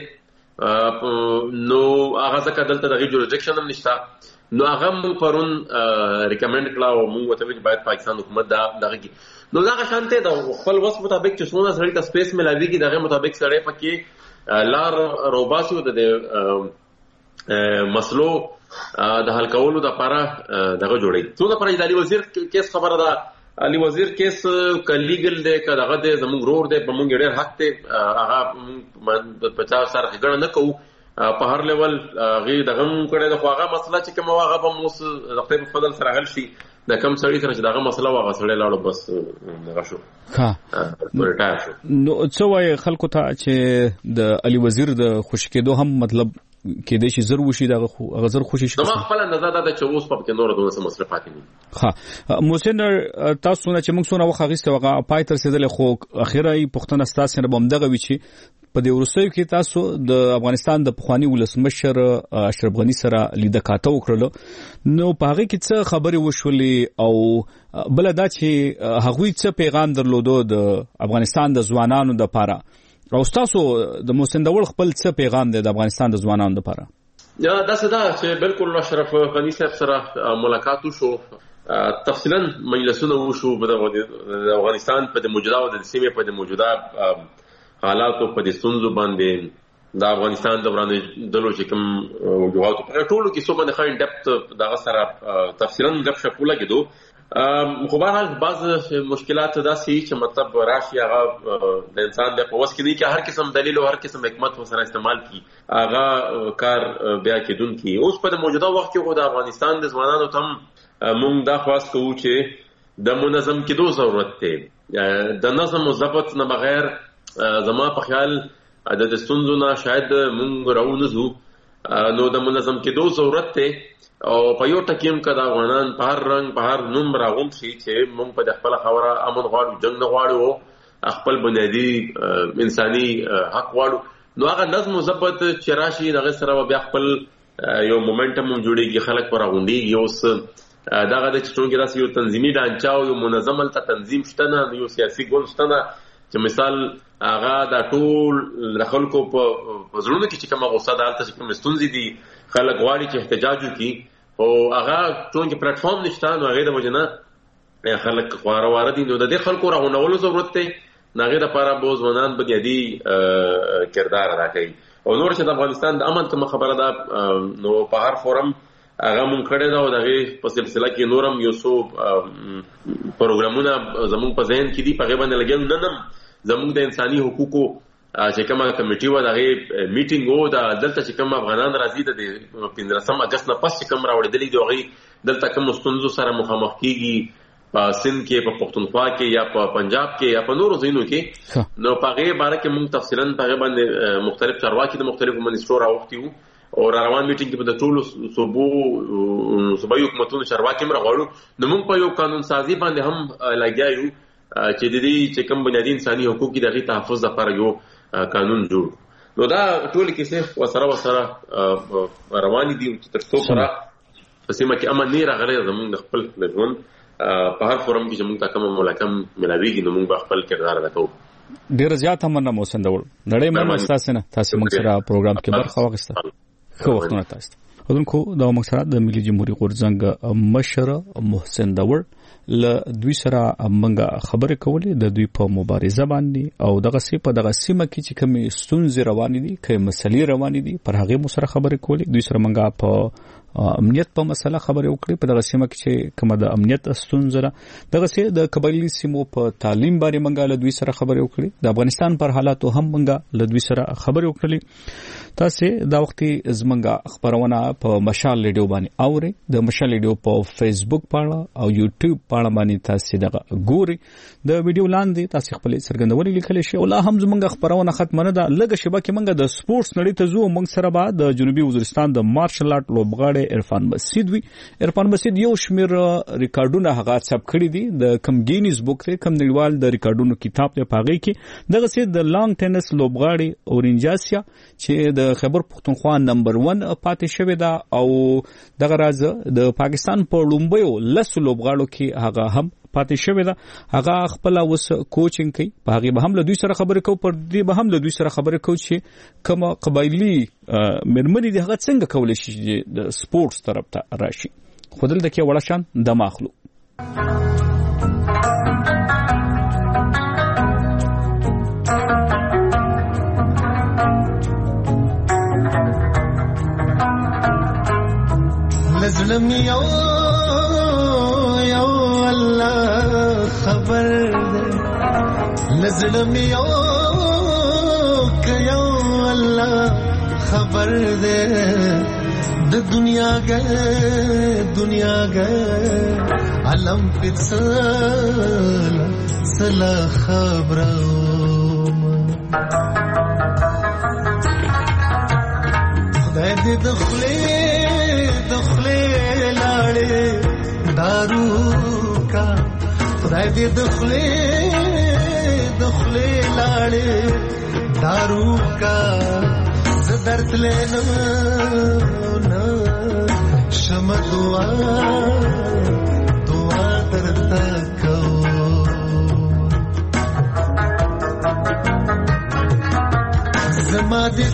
نو هغه ځکه دلته دغه جوریسډکشن هم نشته نو هغه موږ پرون ریکمند کړه او موږ وته چې باید پاکستان حکومت دا دغه کی نو دا شانته دا خپل وس مطابق چې څونه سړی ته سپیس ملاويږي دغه مطابق سړی پکې لار روباسو د مسلو د حل کولو د لپاره دغه جوړي څونه پر اداري وزیر کیس خبره ده علي وزیر کیس کلیګل دی کداغه دی زموږ رور دی په مونږ ډېر حق دی هغه مونږ پچاس سره ګڼه نه کوو په هر لیول غي دغه مونږ کړه د خواغه مسله چې کوم واغه په موس د خپل فضل سره حل شي د کم سړی سره چې دغه مسله واغه سړی لاړو بس دغه شو ها ورټا شو نو څه وایي خلکو ته چې د علي وزیر د خوش کېدو هم مطلب کې د شي زر وشي دغه غزر خوشي شي نو خپل اندازه دا چې اوس په کې نور دونه مسله پاتې نه ها محسن تاسو نه چې موږ څونه وخت غیسته وغه پای تر سیدل خو اخیرا پښتون استاد سره بمدغه وی چې په دې ورسوي کې تاسو د افغانستان د پخوانی ولسمشر اشرف غنی سره لیده کاته وکړل نو په هغه کې څه خبرې وشولې او بل دا چې هغه څه پیغام درلودو د افغانستان د ځوانانو لپاره او تاسو د محسن داوړ خپل څه پیغام دی د افغانستان د ځوانانو لپاره یا دا څه دا چې بالکل اشرف غنی صاحب سره ملاقات وشو تفصیلا مجلسونه وشو په افغانستان په موجوده او د سیمې په موجوده حالاتو په دې ستونزو باندې د افغانستان د ورانه دلو چې کوم وجوهاتو په ټولو کې څو باندې خاين ډپت دغه سره تفصیلا غف شپوله کېدو خو به حال بعض مشکلات داسې چې مطلب راشي هغه د انسان د قوس کې نه کې هر قسم دلیل او هر قسم حکمت سره استعمال کی هغه کار بیا کېدون کی اوس په موجوده وخت کې خو د افغانستان د ځوانانو تم مونږ دا خواست کوو چې د منظم کېدو ضرورت دی د نظم او ضبط نه بغیر زما په خیال د ستونزو نه شاید مونږ راونځو نو د منظم کېدو ضرورت دی او په یو ټکیم کدا غونان په هر رنگ په هر نوم راغوم شي چې مونږ په خپل خبره امن غواړو جنگ نه غواړو خپل بنیادی انساني حق غواړو نو هغه نظم او ضبط چې راشي دغه سره بیا خپل یو مومنټم جوړیږي خلک پر غونډي اوس دغه د چټونګي راس یو تنظیمي ډانچا او یو منظم ته تنظیم شته نه یو سیاسي ګوند شته نه چې مثال هغه د ټول خلکو په زړونو کې چې کومه غوسه ده تاسو کوم ستونزې دي خلک غواړي چې احتجاج وکړي او هغه څنګه پلیټ فارم نشته نو هغه د وجنه خلک خواره واره دي نو د دې خلکو راغونولو ضرورت دی هغه د لپاره بوز ونان بنیادی کردار ادا کوي او نور چې د افغانستان د امن کوم خبره ده نو په هر فورم هغه مونږ کړی دا او دغه په سلسله کې نورم یو څو پروګرامونه زموږ په ذهن کې دي په غیبه نه لګیږي نن زموږ د انساني حقوقو چې کومه کمیټي و دغه میټینګ وو د دلته چې کوم افغانان راځي د پنځم اگست نه پس چې کوم راوړل دي دغه دلته کوم ستونزو سره مخامخ کیږي په سند کې په پښتونخوا کې یا په پنجاب کې یا په نورو ځایونو کې نو په غیبه باره کې موږ تفصیلا په غیبه باندې مختلف چارواکي د مختلفو منیسټرو راوختي وو او روان میټینګ کې په ټولو صوبو صوبایي حکومتونو چارواکي مرغړو نو موږ په یو قانون سازي باندې هم لګیایو چې د دې چې کوم بنیادی انساني حقوق دغه تحفظ لپاره یو قانون جوړ نو دا ټول کیسه وسره وسره روان دي تر څو سره پسې مکه امن نه راغلی زموږ خپل ژوند په هر فورم کې زموږ ته کوم ملاقات ملاويږي نو موږ خپل کردار ادا کوو ډیر زیات هم نه موسن ډول نړۍ مې تاسو نه تاسو موږ سره پروګرام کې برخه واخیسته خو وختونه تاسو ودونکو دا موږ سره د ملي جمهوریت غورځنګ مشر محسن داوړ ل دوی سره منګه خبرې کولې د دوی په مبارزه باندې او دغه سی په دغه سیمه کې چې کوم ستونزې روان دي کوم مسلې روان دي پر هغه مو سره خبرې کولې دوی سره منګه په امنیت په مسله خبرې وکړې په دغه سیمه کې چې کوم د امنیت ستونزې دغه سی د قبایلی سیمو په تعلیم باندې منګه له دوی سره خبرې وکړې د افغانستان پر حالاتو هم منګه له دوی سره خبرې وکړې تاسو دا وختي زمنګه خبرونه په مشال ریډیو باندې اوري د مشال ریډیو په فیسبوک باندې او یوټیوب باندې باندې تاسو دغه ګوري د ویډیو لاندې تاسو خپل سرګندونې لیکل شي او لا هم زمنګه خبرونه ختمه نه ده لږه شبکه منګه د سپورتس نړۍ ته زو موږ سره بعد د جنوبي وزیرستان د مارشل آرټ لوبغاړي عرفان بسید وی عرفان بسید یو شمیر ریکارډونه هغه ثبت کړی دي د کم گینیز بوک ته کم نړیوال د ریکارډونو کتاب ته پاغي کې دغه سید د لانګ ټینس لوبغاړي اورینجاسیا چې د خیبر پختونخوا نمبر ون پاتې شوی دا او دغه راز د پاکستان په لومبیو لس لوبغاړو کې هغه هم پاتې شوی دا هغه خپل اوس کوچینګ کوي په هغه به هم له دوی سره خبرې کوو پر دې به هم له دوی سره خبرې کوو چې کوم قبایلی مرمنې دي هغه څنګه کولای شي د سپورتس طرف ته راشي خودل د کې وړشان د ماخلو لزلم یو یو الله خبر دے لزړه مې یو کيو الله خبر دے د دنیا گئے دنیا گئے علم پڅل سلا خبرم خدای دې دخلې دخلې لاړې دارو کا خدای دې دخلې دخلې لاړې دارو کا درد لینا نا شم دعا دعا درتا کو زما دې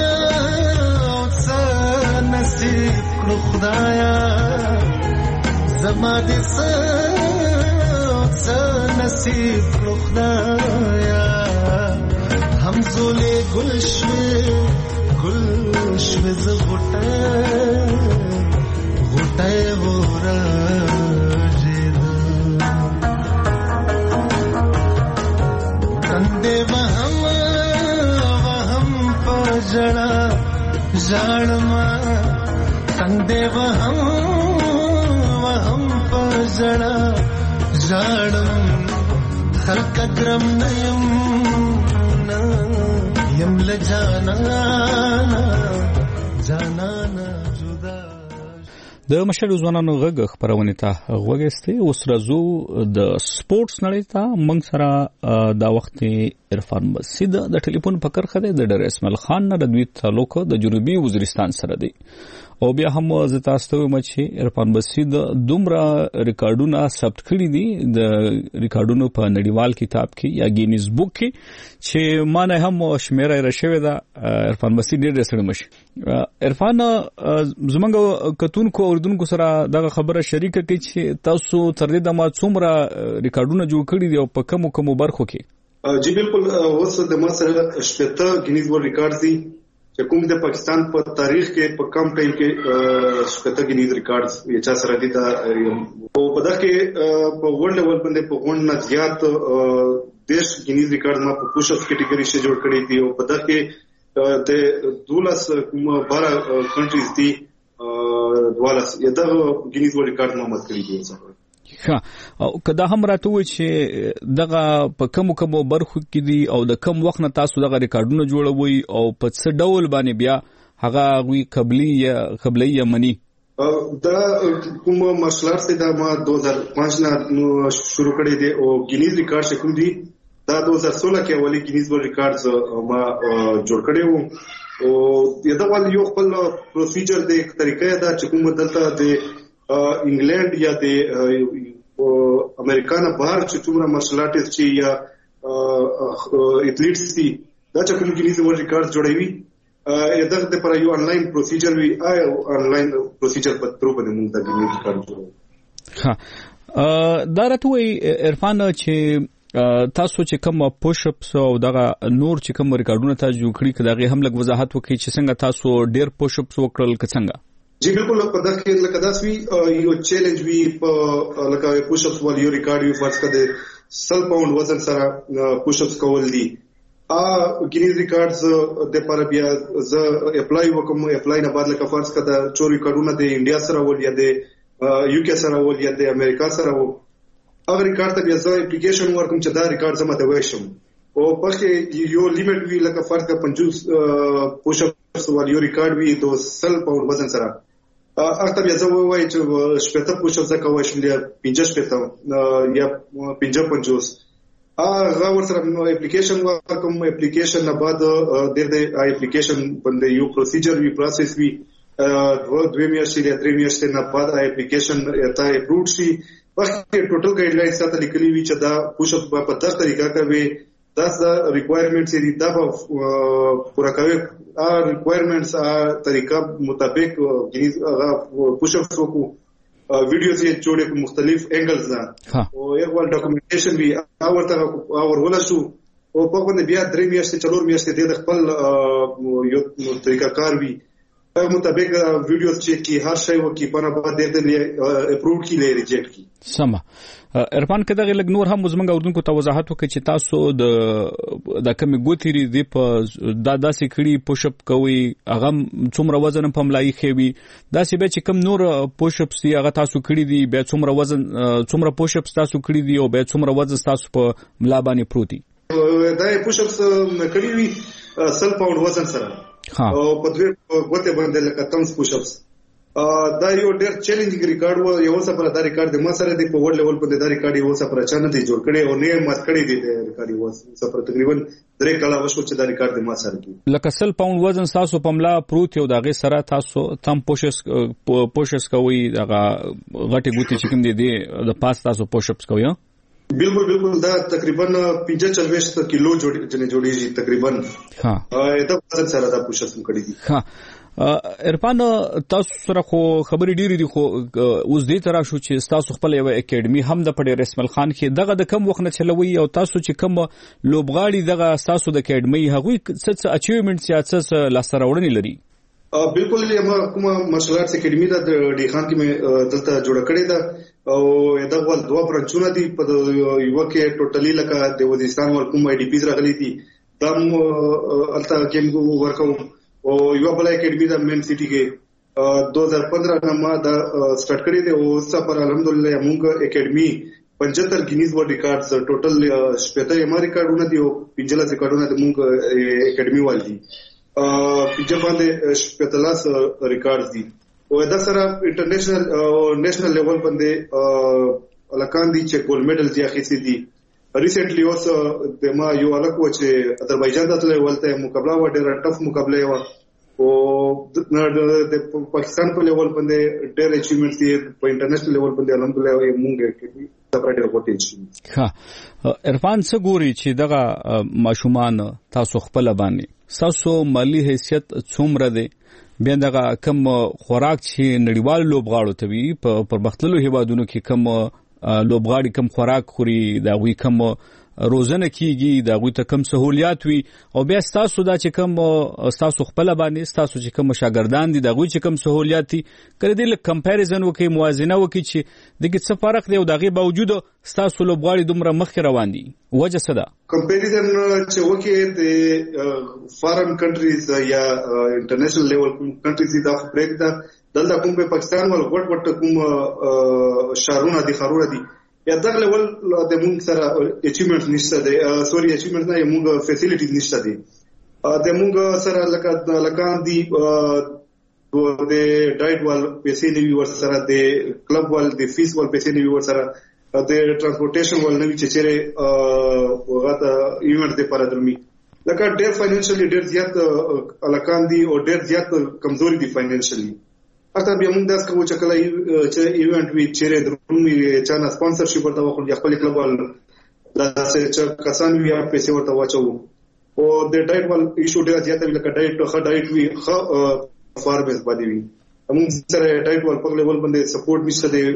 سا نصیب کړو خدایا زما دې سا نصیب کړو خدایا هم زولې گلشوي گلشوز غټه غټه ورا جید کنده وهم وهم پجړه ژړما کنده وهم وهم پجړه ژړم خلق کرم نیم یم لجانا جانانا جدا د مشر ځوانانو غږ خبرونه ته غوږستې اوس راځو د سپورتس نړۍ ته موږ سره دا وخت عرفان مسجد د ټلیفون په کرخه د ډر اسماعیل خان نه د دوی تعلق د جنوبي وزیرستان سره دی او بیا هم زه تاسو ته وایم چې عرفان مسجد دومره ریکارډونه ثبت کړي دي د ریکارډونو په نړیوال کتاب کې یا گینیز بوک کې چې مانه هم شمیره راشوي دا عرفان مسجد ډېر سره مشي عرفان زمونږ کتونکو اوردونکو سره دغه خبره شریکه کوي چې تاسو تر دې دمه څومره ریکارډونه جوړ کړي دي او په کوم کوم برخو کې جی بالکل اوس د مصر شپته گینیز ورلد ریکارډ دي چې کوم د پاکستان په تاریخ کې په کم ټایم کې شپته گینیز ریکارډز یې چا سره دي دا او په دغه کې په ورلد لیول باندې په غونډه نه زیات دیش گینیز ریکارډ ما په پوش اپ کیټګوري کې جوړ کړی دی او په دغه کې د دولس کوم بارہ کنټریز دي دولس یې د گینیز ورلد ریکارډ ما مت کړی دی ها او کدا هم راته وای چې دغه په کوم کوم برخو کې دي او د کم وخت نه تاسو دغه ریکارډونه جوړوي او په څه ډول باندې بیا هغه وی قبلي یا قبلي یمنی دا کوم مارشل آرټس دا ما دو هزار پانچ نه شروع کړی دی او گینیز ریکارډ کوم دی دا دو هزار سولہ کې اولی گینیز ورلد ریکارډز ما جوړ کړی وو او دا ول یو خپل پروسیجر دی طریقې دا چې کوم دلته دی انګلند یا د امریکا نه بهر چې څومره مارشل آرټس چې یا ایتلیټس دي دا چې کوم گینیز ورلد ریکارډ جوړوي دغه لپاره یو انلاین پروسیجر وی آی انلاین پروسیجر په تر باندې موږ د گینیز ریکارډ جوړو ها دا راته وی عرفان چې تاسو چې کوم پوش اپس او دغه نور چې کوم ریکارډونه تاسو جوړ کړی کداغه هم لږ وضاحت وکړي چې څنګه تاسو ډیر پوش اپس وکړل څنګه جی بالکل په دغه کې لکه داس وی یو چیلنج وی په لکه پوش اپس ول یو ریکارډ وی فرض کړه سل پاوند وزن سره پوش اپس کول دي ا گینیز ریکارډز د پر بیا ز اپلای وکم اپلای نه بعد لکه فرض کړه چور ریکارډونه د انډیا سره ول یا د یو کے سره ول یا د امریکا سره ول هغه ریکارډ ته بیا ز اپلیکیشن ورکوم چې دا ریکارډ زما ته وښم او پکې یو لیمټ وی لکه فرض کړه پنځوس پوش اپس ول یو ریکارډ وی د سل پاوند وزن سره اته بیا زه وایي چې شپته پوش اپ زکه وښم یا پنځه شپته یا پنځه پنځوس هغه ورسره اپلیکیشن ورکوم اپلیکیشن نه بعد د دې اپلیکیشن باندې یو پروسیجر وی پروسس وی دوه میاشتې یا درې میاشتې نه بعد اپلیکیشن ته اپروډ شي پکې ټوټل ګایډلاینز سره لیکلي وی چې دا پوش اپ په دغه طریقه کوي دا د ریکوایرمنټس دي دا پورا کوي ا ریکوایرمنټس ا طریقه مطابق گینیز هغه پوش اپ وکړو ویډیوز یې جوړې په مختلف انګلز نه او یو ول ډاکومنټیشن وی او ورته او ورول شو او په باندې بیا درې میاشتې څلور میاشتې د خپل یو طریقه کار وی مطابق ویډیوز چیک کی هر شی وکي په نه بعد دې اپروቭ کی لې ریجیکټ کی سم ارفان کده لګ نور هم زمنګ اردن کو توضاحت وکړي چې تاسو د د کمی ګوتری دی په دا داسې کړي پوش اپ کوي هغه څومره وزن په ملای خوي داسې به چې کم نور پوش اپ سي هغه تاسو کړي دي به څومره وزن څومره پوش اپ تاسو کړي دي او به څومره وزن تاسو په ملا باندې پروتي دا پوش اپ کړي وي سل پاوند وزن سره او په دوی غوته باندې لکه تم پوش اپس دا یو ډېر چیلنجینګ ریکارډ و یو څه پر دا ریکارډ د ما سره دی په ورلد لیول په دا ریکارډ یو څه پر اچانه دی جوړ کړي او نه مات کړي دی ریکارډ یو څه پر تقریبا درې کاله وشو چې دا ریکارډ د ما سره دی لکه سل پاوند وزن تاسو په ملا پروت یو دغه سره تاسو تم پوشس پوشس کوي دغه غټي ګوتې چې کوم دی د پاس تاسو پوشپس کوي بالکل بالکل دا تقریبا پنځه چلويش کیلو جوړ جوړیږي تقریبا ها دا په سره دا پوشس کړی دي ها ارفان تاسو سره خو خبرې ډېری دي خو اوس دې تر شو چې تاسو خپل یو اکیډمي هم د پډې رسمل خان کې دغه د کم وخت نه چلوي او تاسو چې کم لوبغاړي دغه تاسو د اکیډمي هغوی څه څه اچیومنټ یا څه لاسته لري بالکل یم کومه مارشل آرټس اکیډمي د ډی خان کې مې دلته جوړ کړې ده او دا ول دوه برانچونه دي په یو کې ټوټلی لکه د وزیرستان ور کوم آی ډی پیز راغلي دي دم الته کې ورکوم او یو بل اکیډمي د مین سټي کې دو هزار پندرہ نه ما دا سٹارټ کړی دی او څه پر الحمدلله موږ اکیډمي پچهتر گینیز ورلد ریکارډز ټوټل شپږ یم ریکارډونه دي او پنځه ریکارډونه د موږ اکیډمي والي پنځه باندې شپږ ریکارډز دي او دا سره انټرنیشنل او نېشنل لیول باندې الکان دي چې ګولډ میډل دي اخیستي دي ریسنټلی اوس د ما یو الکو چې اذربایجان ته ولته مقابله و ډېر ټف مقابله و او د پاکستان په لیول باندې ډېر اچیومنټس دي په انټرنیشنل لیول باندې الحمدلله موږ کې سپریټ ورکوټ ها عرفان څه ګوري چې دغه ماشومان تاسو خپل باندې تاسو مالی حیثیت څومره دي بیا دغه کم خوراک چې نړیوال لوبغاړو ته وي په پرمختللو هیوادونو کې کم لوبغاړي کم خوراک خوري دا غوي کم روزنه کیږي دا غوي ته کم سہولیات وي او بیا تاسو دا چې کم تاسو خپل باندې تاسو چې کم شاګردان دي دا غوي چې کم سہولیات دي کړي دي لکه کمپیریزن وکي موازنه وکي چې دغه څه فرق دی او دغه باوجود تاسو لوبغاړي دومره مخکې روان دي وجه څه ده کمپیریزن چې وکي د فارن کنټریز یا انټرنیشنل لیول کنټریز دا فرق ده دلته کوم په پاکستان ول غټ غټ کوم شارونه دي خارونه دي یا دغه لیول د موږ سره اچیومنټ نشته دي سوري اچیومنټ نه موږ فیسیلیټیز نشته دي د موږ سره لکه لکان دي د ډایټ وال پیسې نیوي ور سره د کلب وال د فیس وال پیسې نیوي ور سره د ترانسپورټیشن وال نیوي چې چیرې وغته ایونت د پرادرمي لکه ډېر فاینانشلی ډېر زیات الکان دي او ډېر زیات کمزوري دي فاینانشلی اته بیا موږ داس کوم چې کله چې ایونت وی چیرې درومي چې نه سپانسرشپ ورته وکړي خپل کلب وال داسې چې کسان وی پیسې ورته واچو او د ډایټ وال ایشو ډېر زیات وی لکه ډایټ خه ډایټ وی خه فارمز باندې وی موږ سره ډایټ وال په لیول باندې سپورټ نشته دی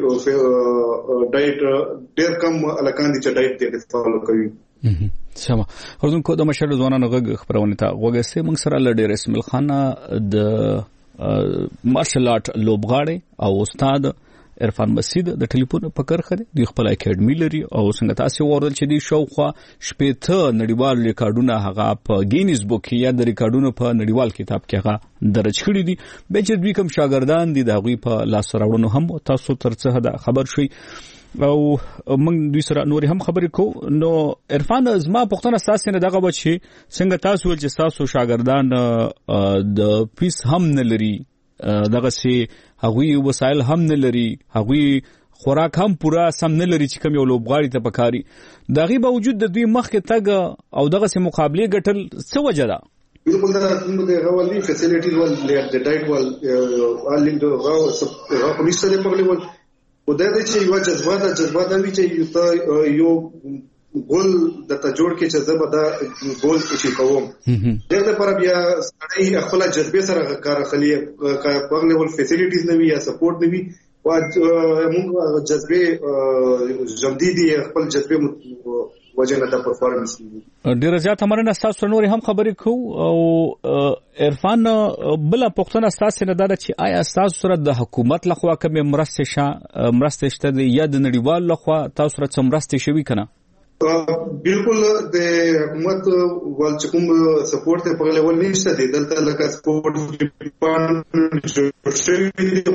ډایټ ډېر کم الکان دي چې ډایټ دې فالو کوي سم ورته کو د مشر ځوانانو غږ خبرونه تا وګسته موږ سره لډې رسمل خانه د مارشل آرټ لوبغاړي او استاد عرفان مسید د ټلیفون په کرخه دی خپل اکیډمي لري او څنګه تاسو ورول چې دی شوخه شپېته نړیوال ریکارډونه هغه په گینیز بوک یا د ریکارډونو په نړیوال کتاب کې هغه درج کړی دي به چې دوی کوم شاګردان دي د غوي په لاس راوړنو هم تاسو ترڅه دا خبر شوي او موږ دوی سره نور هم خبرې کو نو عرفان زما پښتنه ساسي نه دغه بچي څنګه تاسو ول چې تاسو شاګردان د فیس هم نه لري دغه سي هغوی وسایل هم نه لري هغوی خوراک هم پورا سم نه لري چې کوم یو لوبغاړي ته پکاري دغه باوجود د دوی مخکې تګ او دغه سي مقابله ګټل څه وجه ده بالکل دا د غوالي فیسیلیټیز ول د ډایټ ول الیند غو غو پولیسه په لیول او دا چې یو جذبه ده جذبه ده چې یو ګول د ته جوړ کې چې زه به دا ګول چې کوم دغه لپاره بیا سړی خپل جذبه سره کار اخلي په لیول فیسیلیټیز نه وي یا سپورټ نه وي او موږ جذبه جمدی دي خپل جذبه وجه نه دا پرفارمنس کیږي. ډیر زیات مننه تاسو نور هم خبرې کوو او عرفان بل پښتنه تاسو نه دا چې آیا تاسو سره د حکومت لخوا کوم مرسته شه مرسته شته یا د نړیوال لخوا تاسو سره څه مرسته شوي کنه؟ بالکل د حکومت ول چې کوم سپورټ ته په لیول نشته دي دلته لکه سپورټ ډیپارټمنټ جوړ شوی دی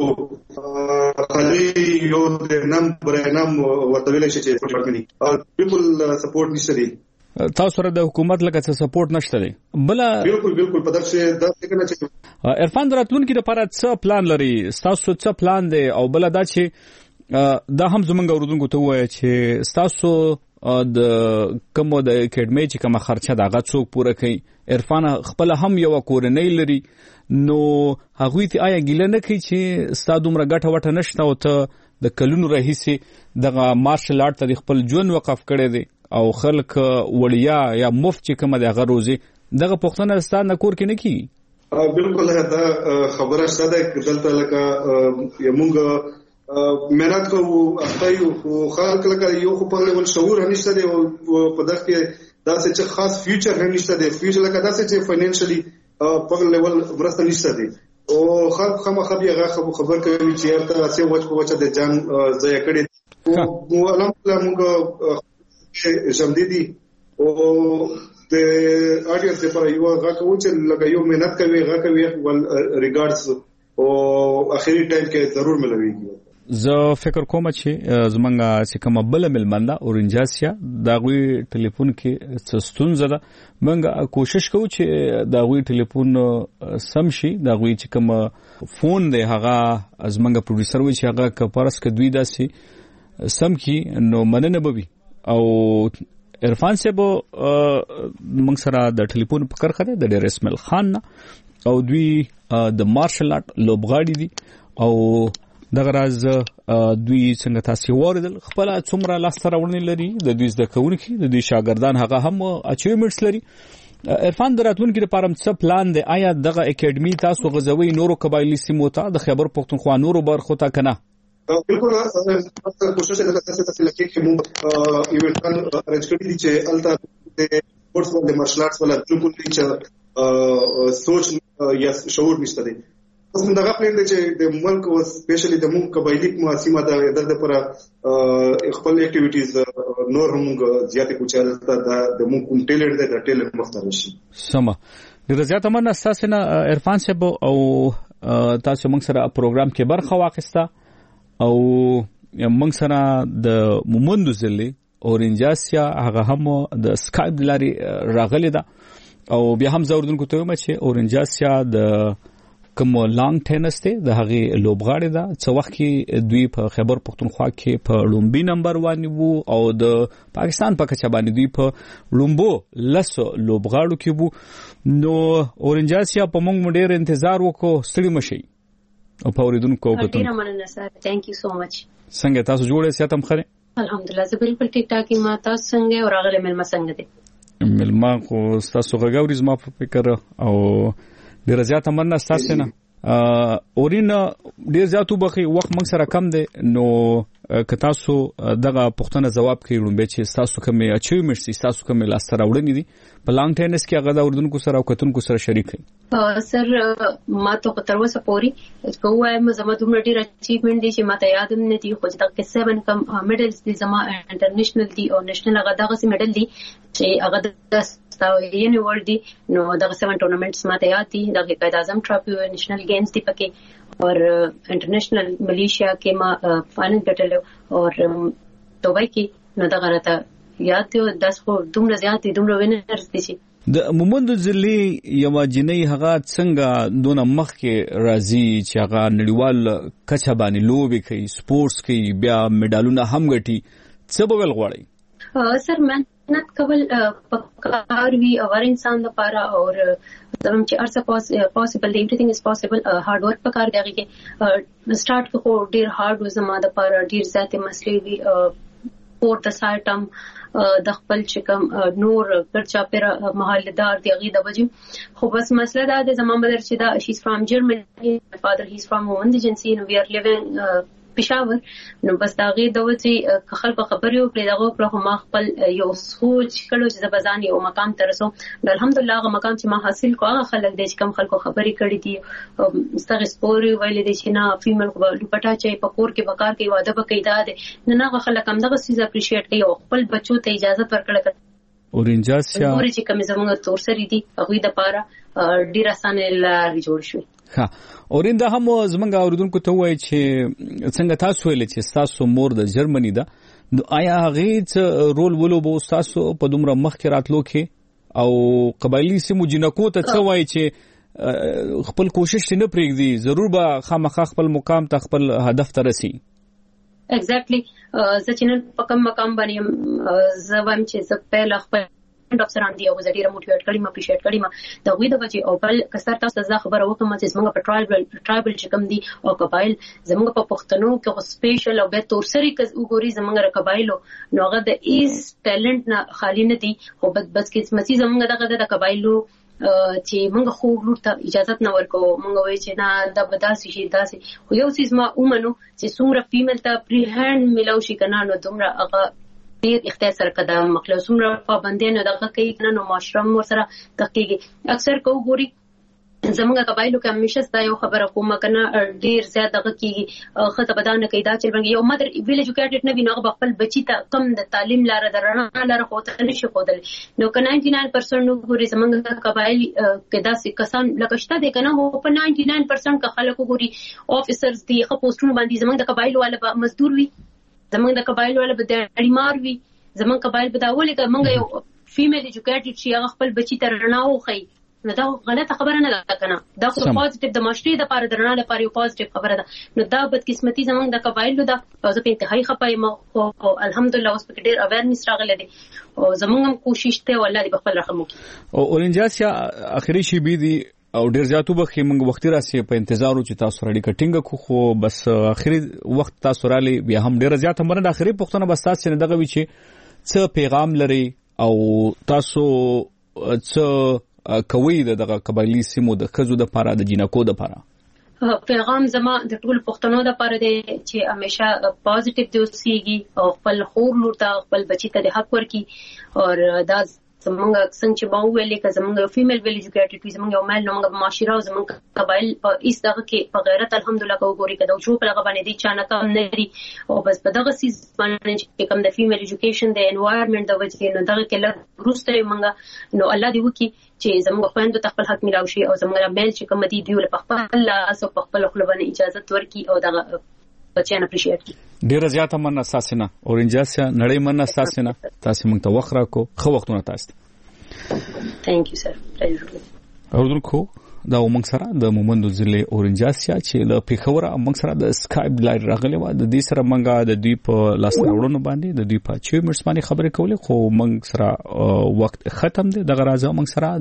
خو خالي یو د نام برنام ورته ویل شي چې ډیپارټمنټ بالکل سپورټ نشته دي. تاسو سره د حکومت لکه څه سپورټ نشته دی بل بالکل بالکل په دغه دا څنګه چې عرفان دراتلونکو لپاره څه پلان لري تاسو څه پلان دی او بل دا چې دا هم زمونږ اوردونکو ته وایي چې تاسو د کومو د اکیډمي چې کومه خرچه دغه څوک پوره کوي. عرفان خپل هم یو کورنۍ لري نو هغه ته آیا ګیله نه کوي چې ستاسو دومره ګټه وټه نشته او ته د کلونو راهیسي دغه مارشل آرټ ته خپل ژوند وقف کړی دی او خلک وړیا یا مفت چې کومه دغه روزي دغه پښتنه ستاسو نه کور کې نه کیږي؟ بالکل دا خبره شته دلته لکه یمونګ مهنت کوو اخایو خو خلک لکه یو خو په لیول شعور نشته دی او په دغه کې داسې چې خاص فیوچر نشته دی فیوچر لکه داسې چې فاینانشلی په لیول ورسته نشته دی او خلک خامخا هغه خبر کوي چې ارته اسې وچ په وچه د جان ځای کړي او الحمدلله موږ جمدیدي او د اډیانس لپاره یو هغه کوم چې لکه یو مهنت کوي هغه کوي ول ریګارډز او اخیری ټایم کې ضرور ملويږي. زه فکر کوم چې زمونږه چې کومه بل ملمنده اورنجاسیا دا غوي ټلیفون کې څه ستونزه ده مونږه کوشش کوو چې دا غوي ټلیفون سم شي دا غوي چې کوم فون دی هغه زمونږه پروډوسر وي چې هغه کپارس کې دوی داسي سم کی نو مننه بوي او عرفان صاحب موږ سره د ټلیفون په کرخه ده د ډیر اسماعیل خان او دوی د مارشل آرټ لوبغاړي دي او دغه راز دوی څنګه تاسو وردل خپل څومره لاس سره ورنې لري د دوی زده کوونکي د دوی شاګردان هغه هم اچیومنټس لري. عرفان دراتونکو لپاره څه پلان دی آیا دغه اکیډمي تاسو غزوي نورو قبایلی سیمو ته د خیبر پښتونخوا نورو برخو ته کنه؟ بالکل کوشش وکړه چې تاسو لکه چې موږ ایونټان ارنج کړی دي چې الته د سپورتس او د مارشل آرټس ولا بالکل چې سوچ یا شعور نشته دي. اوس موږ دغه پلان دي چې د ملک او سپیشلی د موږ قبایلی سیمه ته د لپاره خپل اکټیویټیز نور هم زیاتې کوچاله د موږ کوم ټیلنټ دی د ټیلنټ مختار شي. سم ډیر زیات مننه تاسو نه عرفان صاحب او تاسو موږ سره پروګرام کې برخه واخیسته او موږ سره د مومندو ځلې اورنجاسیا هغه هم د سکایپ لاري راغلی دا او بیا هم زوردونکو ته وایم چې اورنجاسیا د کوم لانګ ټینس ته د هغه لوبغاړي دا څو وخت کې دوی په خیبر پښتونخوا کې په لومبي نمبر باندې وو او د پاکستان په کچه باندې دوی په لومبو لس لوبغاړو کې وو نو اورنجاسیا په موږ ډېر انتظار وکړو ستړي مشي او په اوریدونکو کو ډیر مننه سر ثانک یو سو مچ. څنګه تاسو جوړه ساتم خره؟ الحمدلله زه بالکل ټیک ټاک ما تاسو څنګه او راغله ملما څنګه دي؟ ملما خو تاسو غوړي زما په فکر او ډیر زیات مننه تاسو نه اورین ډیر زیاتو بخي وخت موږ سره کم دی نو که تاسو دغه پښتنه جواب کوي لومبه چې تاسو کومه اچیومنټس تاسو کومه لاس سره وړنی دي په لانګ ټینس کې هغه د اردوونکو سره او کتونکو سره شریک کړي. سر ما ته تر اوسه پوري چې وایم زما دومره ډیر اچیومنټ دي چې ما ته یاد نه دي خو چې دا سبن کم میډلز دي زما انټرنیشنل دي او نېشنل هغه دغه سي میډل دي چې هغه د ستاوینه ور دي نو دغه سیون ټورنمنټس ما ته یاد دي دغه قائد اعظم ټرافي او نېشنل گیمز دي پکې اور انټرنیشنل ملیشیا کې ما فائنل ګټلو اور دوبۍ کې نو دغه راته یاد دی داس خو دومره زیات دي دومره وینرز دي چې د مومندو ځلې یو جنۍ هغه څنګه دونه مخ کې راځي چې هغه نړیوال کچه باندې لوبي کوي سپورتس کوي بیا میډالونه هم ګټي څه به ول غواړي؟ سر مهنت کول پکار وی او هر انسان لپاره اور زموږ چې ارڅه پوسیبل دی ایوریثینګ از پوسیبل هارد ورک پکار دی کې سٹارټ کو ډیر هارد و زما د لپاره ډیر زیاتې مسلې وی پور د سایټم د خپل چې کوم نور ګرچا پر محلدار دی غي د وجم خو بس مسله دا د زما مدر چې دا شي فرام جرمني my father he's from one agency and we are living uh, پېښور. نو بس دا غي د وځي خلکو خبرې وکړې دغه پر ما خپل یو سوچ کړو چې د بزان یو مقام ته رسوم. الحمدلله هغه مقام چې ما حاصل کو هغه خلک د کم خلکو خبرې کړې دي ستغه سپوري ویلې دي چې نه فیمل کو لپټا چې په کور کې بکار کې واده بکې دا نه هغه خلک هم دغه سیز اپریشیټ کوي او خپل بچو ته اجازه ورکړه. اورینجاسیا نور چې کوم زموږ تور سری دي هغه د پاره ډیر اسانه لارې جوړ شوې. ها اوریندا هم زمونږ اوریدونکو ته وایي چې څنګه تاسو ویل چې تاسو مور د جرمني ده نو آیا هغه رول ولوبو تاسو په دومره مخ کې راتلو کې او قبایلی سیمو جنکو ته څه وایي چې خپل کوشش نه پرېږدي ضرور به خامخا خپل مقام ته خپل هدف ته رسي. ایگزیکټلی زه چې نن په کوم مقام باندې زه وایم چې زه په خپل ډاکټران دی او زه ډیره موټیویټ کړم اپریشیټ کړم دا وی د وجه او بل کسر تاسو زه خبره وکم چې زموږ په ټرایبل ټرایبل چې کوم دي او قبایل زموږ په پښتنو کې سپیشل او به تورسری کز وګوري زموږ قبایلو نو هغه د ایز ټیلنټ نه خالی نه دي خو بس کې مسی زموږ دغه د قبایلو چې موږ خو لور ته اجازه نه ورکو موږ وایي چې نه د بداسي شي داسي خو یو څه ما اومنو چې څومره فیمیل ته پری هاند ملو شي کنه نو دومره هغه ډیر اختیار سره قدم مخلو څومره پابندیانه دغه کوي کنه نو معاشره مور سره تحقیق اکثر کو ګوري زموږ قبایلو کې همیشه ستا یو خبره کومه کنه ډیر زیات دغه کیږي خطه بدانه کیدا چې بنګ یو مدر ویل ایجوکیټډ نه ویني هغه خپل بچی ته کم د تعلیم لاره درنه لاره خوته نشي خودل نو که ناینټي ناین پرسنټ نو ګوري زموږ قبایل کې داسې کسان لکهشته دي کنه هو په ناینټي ناین پرسنټ کا خلکو ګوري افیسرز دي خو پوسټونه باندې زموږ د قبایل والا مزدور وي زموږ د قبایل والا به د اړیمار وي زموږ قبایل به دا ولې که موږ یو فیمیل ایجوکیټډ شي هغه خپل بچی ته رڼا وخی نو دا غلطه خبره نه ده کنه دا خو پوزټیو د معاشري د لپاره درنه لپاره یو پوزټیو خبره ده نو دا بدقسمتي زمونږ د قبایلو ده او زه په انتهایی خپایم او الحمدلله اوس په ډیر اویرنس راغله دي او زمونږ هم کوشش ته والله دې خپل رقم وکړي او اورنجاسیا اخري شی بي دي او ډیر زیاتو بخې موږ وخت راسي په انتظار چې تاسو راډي کټینګ کو خو بس اخري وخت تاسو رالي بیا هم ډیر زیات مرنه اخري پښتنه بس تاسو نه دغه وی چې څه پیغام لري او تاسو څه کوي دغه قبایلی سیمو د خزو د پاره د جنکو د پاره پیغام زما د ټول پښتنو د پاره دی چې همیشه پوزټیو دی اوسېږي او خپل خور لور ته خپل بچی ته د حق ورکي او دا زمونږ څنګه چې باو ویلې که زمونږ فیمیل ویل ایجوکیټډ زمونږ یو مال نو موږ معاشره او زمونږ قبایل په ایس دغه کې په غیرت الحمدلله کو ګوري کده چې په هغه باندې دي چانه کم نه لري او بس په دغه سیس باندې چې کوم د فیمیل ایجوکیشن د انوایرنمنت د وجې نو دغه کې لږ روسته موږ نو الله دې وکي چې زموږ خويندو ته خپل حق ملاوي شي او زموږ میل چې کوم دي دیول په خپل لاس او په خپل خپل باندې اجازه ورکي او دغه بچیان اپریشیټ کی ډیر زیاته مننه اساسنه اورنجاسیا نړۍ مننه اساسنه تاسو موږ ته وخت راکو خو وختونه تاسو Thank you, sir. Pleasure. اردوکو دا موږ سره د مومندو ضلع اورنجاسیا چې له پیښور موږ سره د سکایپ لایو راغلی و د دې سره موږ د دوی په لاس راوړنو باندې د دوی په چوي مرس باندې خبرې کولې خو موږ سره وخت ختم دی دغه راځه موږ سره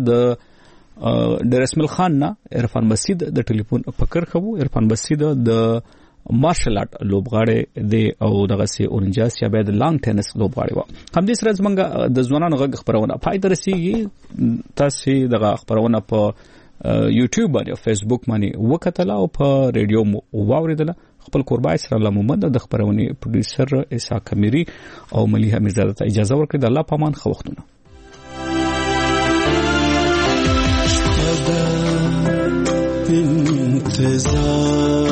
د د رسمل خان نه عرفان مسید د ټلیفون پکر خو عرفان مسید د مارشل آرټ لوبغاړي دی او دغه سي اورنجاسیا به د لانګ ټینس لوبغاړي و هم دې سره زمونږ د ځوانانو غږ خبرونه پای درسيږي تاسو دغه خبرونه په یوټیوب باندې او فیسبوک باندې وکټله او په ریډیو مو واوریدله خپل قربای سره لمومند د خبرونه پروډوسر اسحاق کمیری او مليحه میرزاده ته اجازه ورکړه د الله پامان خو وختونه انتظار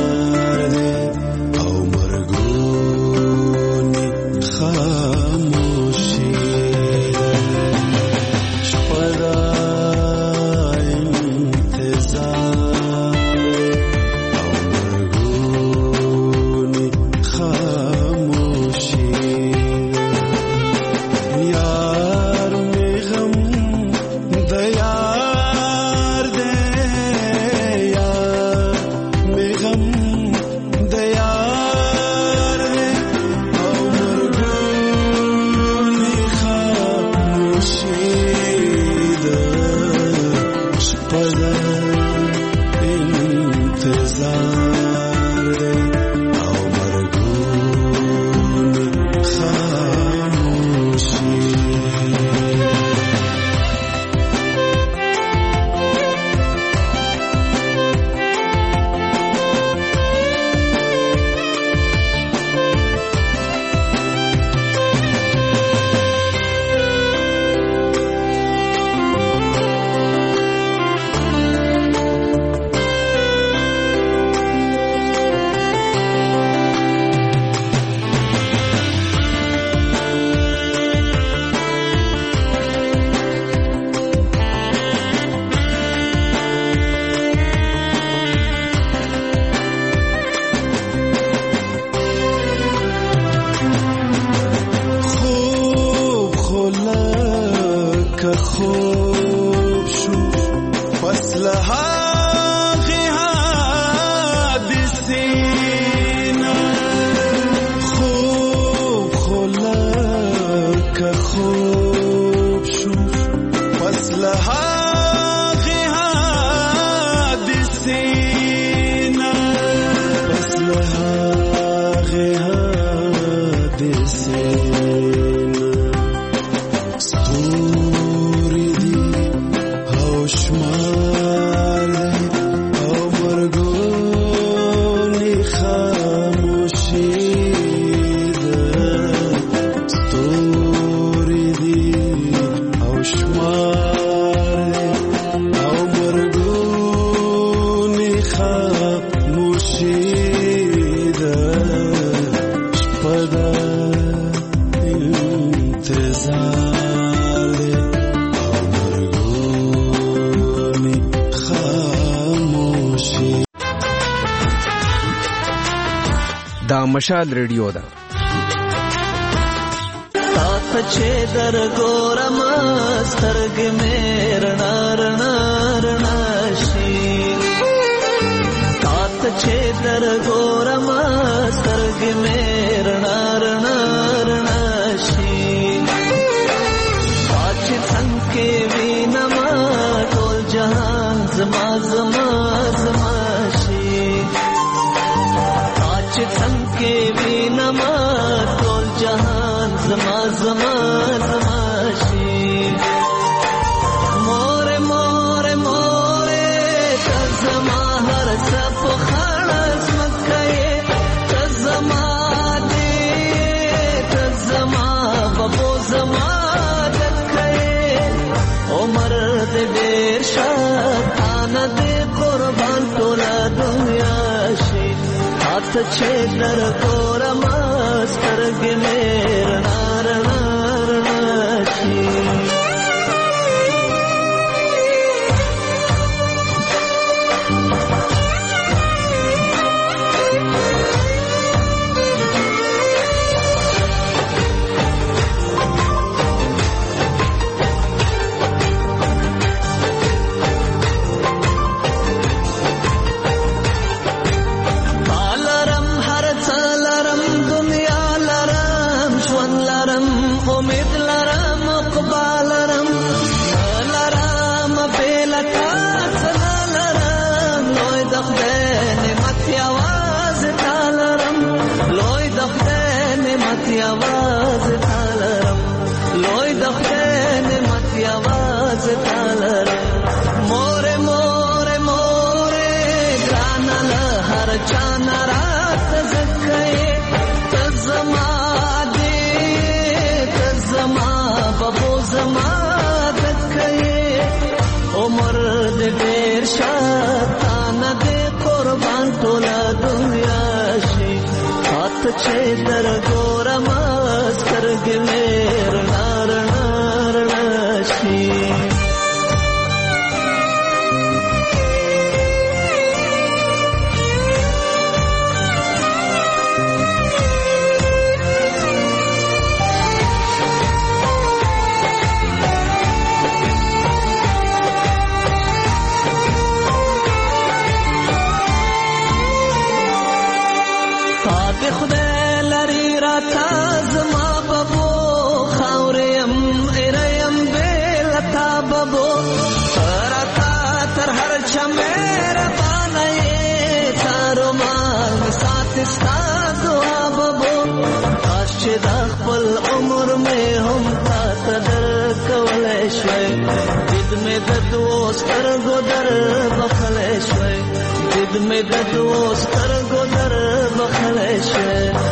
خوب شو فصل هاغی حادثینا خوب خلق خوب شو فصل هاغی حادثینا فصل هاغی حادثینا ستوری دی هوشمال او مرگونی خاموشی ده ستوری دی هوشمال او مرگونی خاموشی ده شپدا انتظار او مرگونی خاموشی. دا مشال ریډیو ده تات چې در ګورم سترګې مې رڼا رڼا رڼا شي تات چې در ګورم سترګې مې رڼا رڼا رڼا شي چې څنګه وینم ټول جهان زما زما زما شي چې څنګه وینم ټول جهان زما زما زما شي مور مور مور ته زما هر څه په خلاص مکه ته زما دې ته زما بابو زما دکه عمر دې ډېر شان دې قربان ټول دنیا شي هات چې در ګورم سترګې مې رڼا رڼا رڼا شي आवाज तालरम लोई दखन मत आवाज तालरम मोरे मोरे मोरे ग्रानल हर चाना रात जखे तजमा दे तजमा बबो जमा दखे उमर दे बेर शातान दे कुर्बान तोला दुनिया शी हाथ छे दर गोरम سترګې مې رڼا رڼا رڼا شي تا خدای لري راته زما بابو خاوریم ایریم بیلتا بابو راته تر هر چا میرا بانه تارو مال سات ستا دعا بابو کاش چې د خپل عمر مې هم تا ته درکولی شوی دید مې د دوو سترګو در بخلی شوی دید مې د دوو سترګو در بخلی شوی